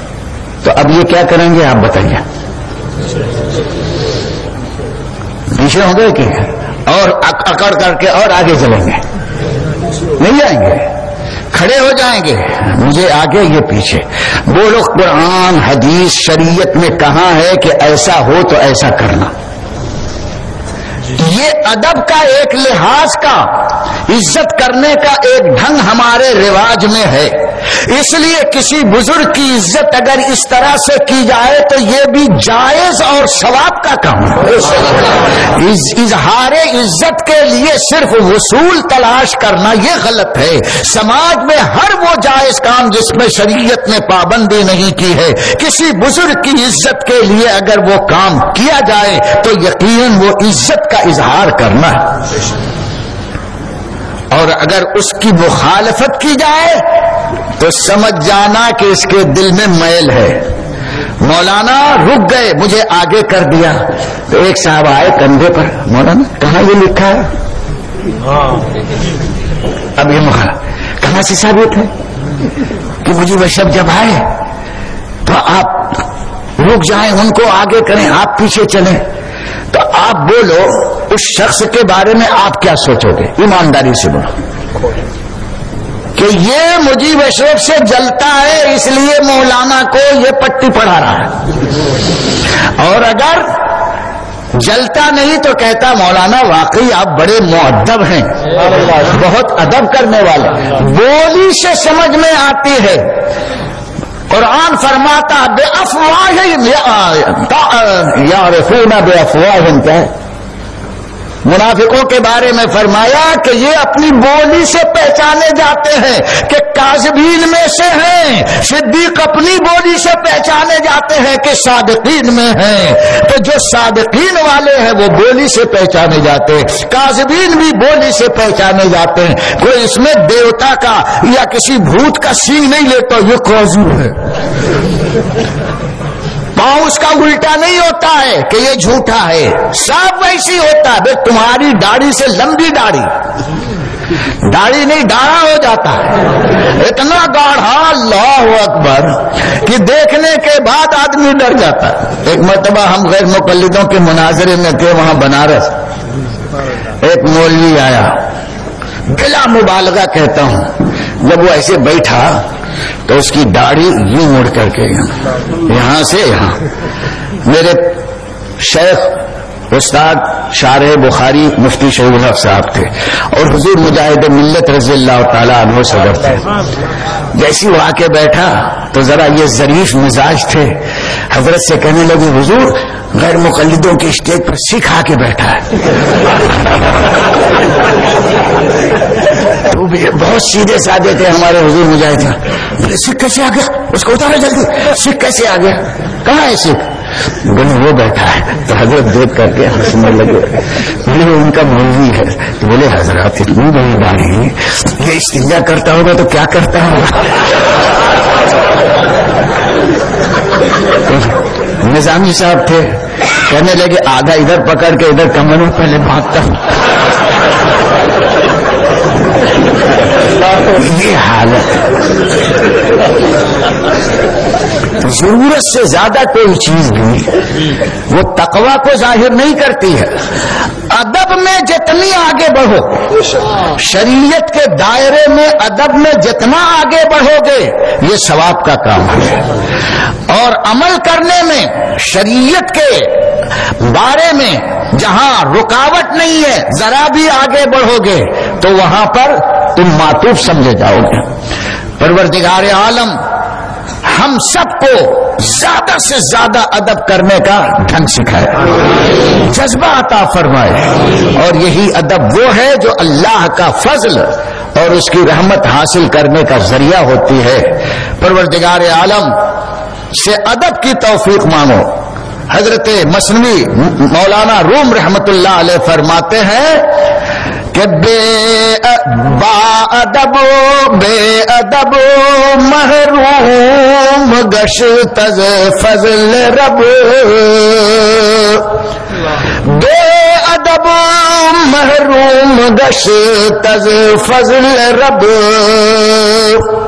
تو اب یہ کیا کریں گے آپ بتائیے؟ پیچھے ہوں گے کہ اور اکڑ کر کے اور آگے چلیں گے؟ نہیں جائیں گے، کھڑے ہو جائیں گے، مجھے آگے یہ پیچھے. بولو قرآن حدیث شریعت میں کہاں ہے کہ ایسا ہو تو ایسا کرنا؟ یہ ادب کا ایک لحاظ کا، عزت کرنے کا ایک ڈھنگ ہمارے رواج میں ہے. اس لیے کسی بزرگ کی عزت اگر اس طرح سے کی جائے تو یہ بھی جائز اور ثواب کا کام ہے. اظہار عزت کے لیے صرف وصول تلاش کرنا یہ غلط ہے. سماج میں ہر وہ جائز کام جس میں شریعت نے پابندی نہیں کی ہے، کسی بزرگ کی عزت کے لیے اگر وہ کام کیا جائے تو یقیناً وہ عزت کا اظہار کرنا ہے. اور اگر اس کی مخالفت کی جائے تو سمجھ جانا کہ اس کے دل میں میل ہے. مولانا رک گئے، مجھے آگے کر دیا. تو ایک صاحب آئے کندھے پر، مولانا کہاں یہ لکھا ہے؟ اب یہ کہاں سے ثابت ہے کہ مجھے وہ شب جب آئے تو آپ رک جائیں، ان کو آگے کریں، آپ پیچھے چلیں. تو آپ بولو اس شخص کے بارے میں آپ کیا سوچو گے؟ ایمانداری سے بولو کہ یہ مجیب اشرف سے جلتا ہے اس لیے مولانا کو یہ پٹی پڑھا رہا ہے. اور اگر جلتا نہیں تو کہتا مولانا واقعی آپ بڑے مؤدب ہیں، بہت ادب کرنے والے. بولی سے سمجھ میں آتی ہے. قرآن فرماتا بے افواہہم یعرفون بے افواہہم، کیا ہے؟ منافقوں کے بارے میں فرمایا کہ یہ اپنی بولی سے پہچانے جاتے ہیں کہ کاذبین میں سے ہیں. صدیق اپنی بولی سے پہچانے جاتے ہیں کہ صادقین میں ہیں. تو جو صادقین والے ہیں وہ بولی سے پہچانے جاتے ہیں، کاذبین بھی بولی سے پہچانے جاتے ہیں. کوئی اس میں دیوتا کا یا کسی بھوت کا سینگ نہیں لیتا یہ کاذب ہے. پاؤں اس کا الٹا نہیں ہوتا ہے کہ یہ جھوٹا ہے، سب ویسی ہوتا ہے. بھائی تمہاری داڑھی سے لمبی داڑھی نہیں ڈاڑھا ہو جاتا ہے، اتنا گاڑھا اللہ اکبر کہ دیکھنے کے بعد آدمی ڈر جاتا ہے. ایک مرتبہ ہم غیر مقلدوں کے مناظرے میں تھے وہاں بنارس. ایک مولوی آیا، بلا مبالغہ کہتا ہوں، جب وہ ایسے بیٹھا تو اس کی داڑھی یوں مڑ کر کے یہاں سے یہاں. میرے شیخ استاد شارح بخاری مفتی شہید الحق صاحب تھے اور حضور مجاہد ملت رضی اللہ تعالیٰ عنہ صدر تھے. جیسی وہ آ کے بیٹھا تو ذرا یہ ظریف مزاج تھے. حضرت سے کہنے لگے حضور غیر مقلدوں کے اسٹیج پر سکھ آ کے بیٹھا ہے. وہ بھی بہت سیدھے سادے تھے ہمارے حضور مجاہد. بولے سکھ کیسے آ گیا؟ اس کو اتارو جلدی. سکھ کیسے آ گیا؟ کہاں ہے سکھ؟ بولے وہ بیٹھا ہے. تو حضرت دیکھ کر کے ہنسنے لگے. بولے وہ ان کا مولوی ہے. تو بولے حضرات اتنی بڑی داڑھی یہ استنجا کرتا ہوگا تو کیا کرتا ہوگا؟ نظامی صاحب تھے، کہنے لگے آدھا ادھر پکڑ کے ادھر کمروں پہلے بھاگتا ہوں. یہ حالت ضرورت سے زیادہ کوئی چیز بھی وہ تقوی کو ظاہر نہیں کرتی ہے. ادب میں جتنی آگے بڑھو، شریعت کے دائرے میں ادب میں جتنا آگے بڑھو گے یہ ثواب کا کام ہے. اور عمل کرنے میں شریعت کے بارے میں جہاں رکاوٹ نہیں ہے ذرا بھی آگے بڑھو گے تو وہاں پر تم معطوف سمجھے جاؤ گے. پروردگار عالم ہم سب کو زیادہ سے زیادہ ادب کرنے کا ڈھنگ سکھائے، جذبہ عطا فرمائے. اور یہی ادب وہ ہے جو اللہ کا فضل اور اس کی رحمت حاصل کرنے کا ذریعہ ہوتی ہے. پروردگار عالم سے ادب کی توفیق مانگو. حضرت مثنوی مولانا روم رحمت اللہ علیہ فرماتے ہیں کہ با ادب محروم گشت از فضل رب، بے ادب محروم گشت از فضل رب،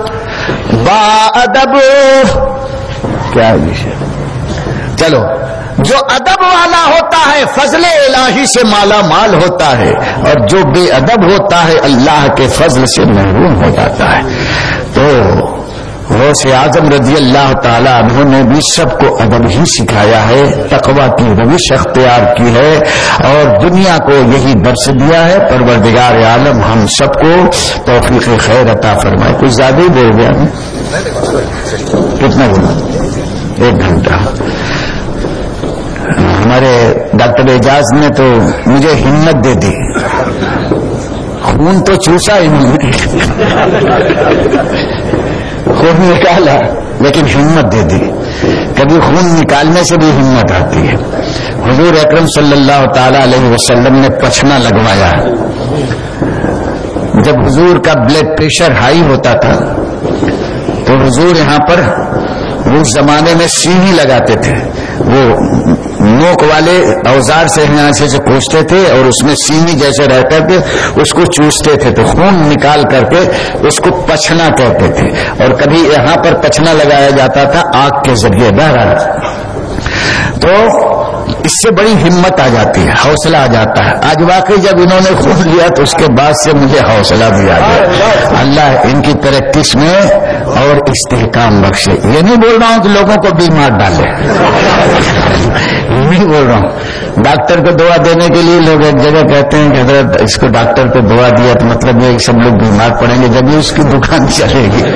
با ادب کیا چلو جو ادب والا ہوتا ہے فضل الہی سے مالا مال ہوتا ہے، اور جو بے ادب ہوتا ہے اللہ کے فضل سے محروم ہو جاتا ہے۔ تو غوث اعظم رضی اللہ تعالی عنہ نے بھی سب کو ادب ہی سکھایا ہے، تقوی کی روش اختیار کی ہے، اور دنیا کو یہی درس دیا ہے۔ پروردگار عالم ہم سب کو توفیق خیر عطا فرمائے۔ کچھ زیادہ ہی بول گیا میں، کتنا بولا؟ 1 گھنٹہ۔ ہمارے ڈاکٹر اعجاز نے تو مجھے ہمت دے دی، خون تو چوسا انہوں نے، خون نکالا لیکن ہمت دے دی۔ کبھی خون نکالنے سے بھی ہمت آتی ہے۔ حضور اکرم صلی اللہ تعالی علیہ وسلم نے پچھنا لگوایا۔ جب حضور کا بلڈ پریشر ہائی ہوتا تھا تو حضور یہاں پر اس زمانے میں سینی لگاتے تھے، وہ نوک والے اوزار سے یہاں سے کوستے تھے اور اس میں سینی جیسے رہتا تھے، اس کو چوستے تھے تو خون نکال کر کے اس کو پچھنا کہتے تھے۔ اور کبھی یہاں پر پچھنا لگایا جاتا تھا آگ کے ذریعے بہرحال، تو اس سے بڑی ہمت آ جاتی ہے، حوصلہ آ جاتا ہے۔ آج واقعی جب انہوں نے خون لیا تو اس کے بعد سے مجھے حوصلہ بھی آ گیا۔ اللہ ان کی پریکٹس میں اور استحکام بخشے۔ یہ نہیں بول رہا ہوں کہ لوگوں کو بیمار ڈالے، یہ نہیں بول رہا ہوں۔ ڈاکٹر کو دوا دینے کے لیے لوگ ایک جگہ کہتے ہیں کہ حضرت اس کو ڈاکٹر کو دوا دیا تو مطلب یہ سب لوگ بیمار پڑیں گے، جب اس کی دکان چلے گی۔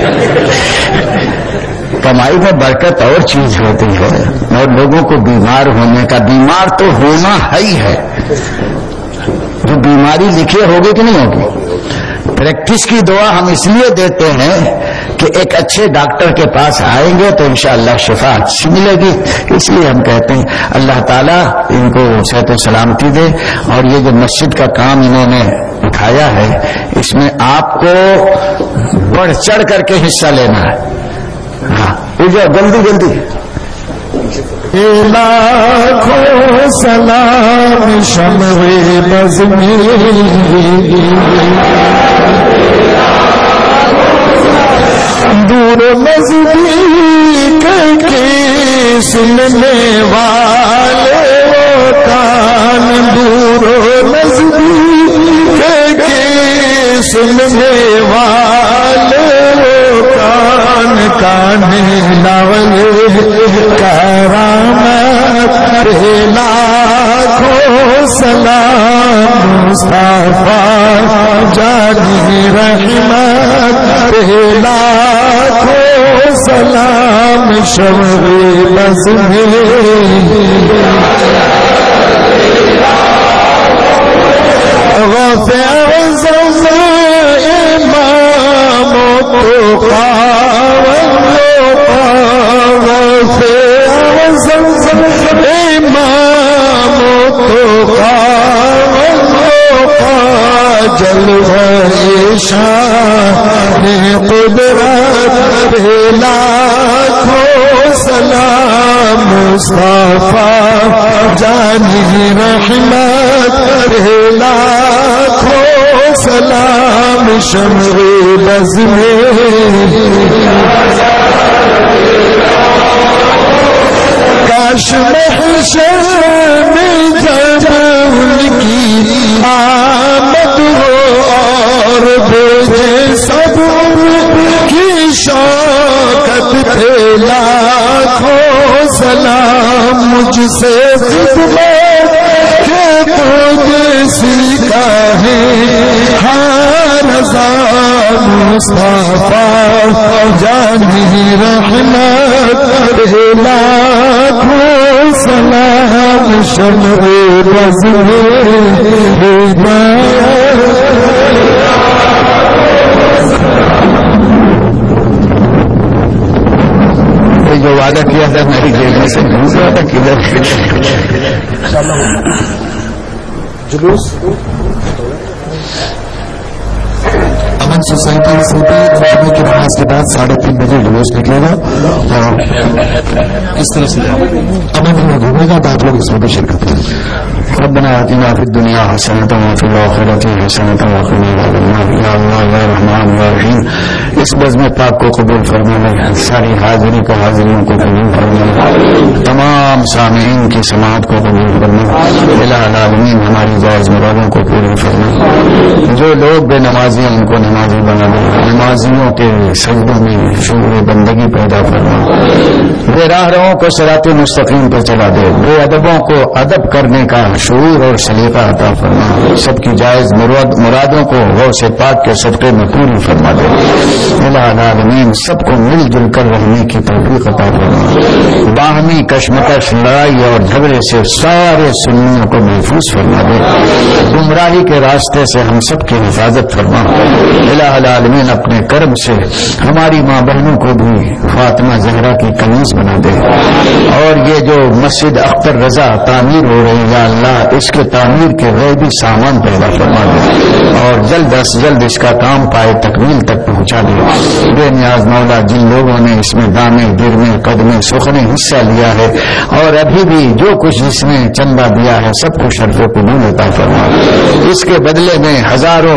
کمائی میں برکت اور چیز ہوتی ہے، اور لوگوں کو بیمار ہونے کا، بیمار تو ہونا ہی ہے، جو بیماری لکھے ہوگی کہ نہیں ہوگی۔ پریکٹس کی دعا ہم اس لیے دیتے ہیں کہ ایک اچھے ڈاکٹر کے پاس آئیں گے تو انشاءاللہ شفا اچھی ملے گی، اس لیے ہم کہتے ہیں اللہ تعالیٰ ان کو صحت و سلامتی دے۔ اور یہ جو مسجد کا کام انہوں نے اٹھایا ہے اس میں آپ کو بڑھ چڑھ کر کے حصہ لینا ہے۔ ہاں جلدی جلدی۔ لاکھوں سلام شمع بز میں، دور نزدیک کے سننے والے وہ کان، دور نزدیک کے سننے والے وہ کان، کانے لاولے کرامت لاکھوں سلام مصطفیٰ جانی رحمت، لاکھوں سلام شمع بز میں، غوث اعظم امام تقی جلوہ شان قدرت، لاکھوں سلام مصطفیٰ جانی رحمت، لاکھوں سلام شمع بز میں، کاش محشر میں جب ان کی آمد ہو اور بھیجے سب کی شوکت پہ، لاکھوں سلام مجھ سے خدمت کے تجھ سیکھا ہے ہر رضا مصطفیٰ جانی رحمت، لاکھوں سلام شمع بز میں، جو وعدہ کیا تھا میری جیب میں سے دوسرا تھا کدھر جلوس امن سوسائٹی سے بھی جمعے کی نماز کے بعد 3:30 بجے جلوس نکلے گا، اور اس طرح سے امن میں گھومے گا، آپ لوگ اس میں بھی شرکت کریں۔ ربنا آتنا فی الدنیا حسنۃ وفی الآخرۃ حسنۃ وقنا عذاب النار یا اللہ یا رحمان یا رحیم اس بزم پاک کو قبول فرمانا ساری حاضری کو حاضریوں کو قبول فرمانا تمام سامعین کی سماعت کو قبول فرمانا الہ العالمین ہماری جائز مرادوں کو پوری فرمانا جو لوگ بے نمازی ان کو نمازی بنا دے نمازیوں کے سجدوں میں شعور بندگی پیدا فرما بے راہ رہوں کو صراط مستقیم پر چلا دے بے ادبوں کو ادب کرنے کا شعور اور سلیقہ عطا فرما سب کی جائز مرادوں کو غوث پاک کے صدقے میں پوری فرما دے الہ العالمین سب کو مل جل کر رہنے کی توفیق عطا فرما باہمی کشمکش لڑائی اور جھگڑے سے سارے سنیوں کو محفوظ فرما دے گمراہی کے راستے سے ہم سب کی حفاظت فرما الہ العالمین اپنے کرم سے ہماری ماں بہنوں کو بھی فاطمہ زہرا کی کنیز بنا دے اور یہ جو مسجد اختر رضا تعمیر ہو رہی ہے اللہ اس کے تعمیر کے غیبی سامان پیدا فرما دے اور جلد از جلد اس کا کام پائے تکمیل تک پہنچا دے بے نیاز مولا جن لوگوں نے اس میں دامے گرنے قدمے سخنے حصہ لیا ہے اور ابھی بھی جو کچھ جس نے چندہ دیا ہے سب کو شرف قبول عطا فرما اس کے بدلے میں ہزاروں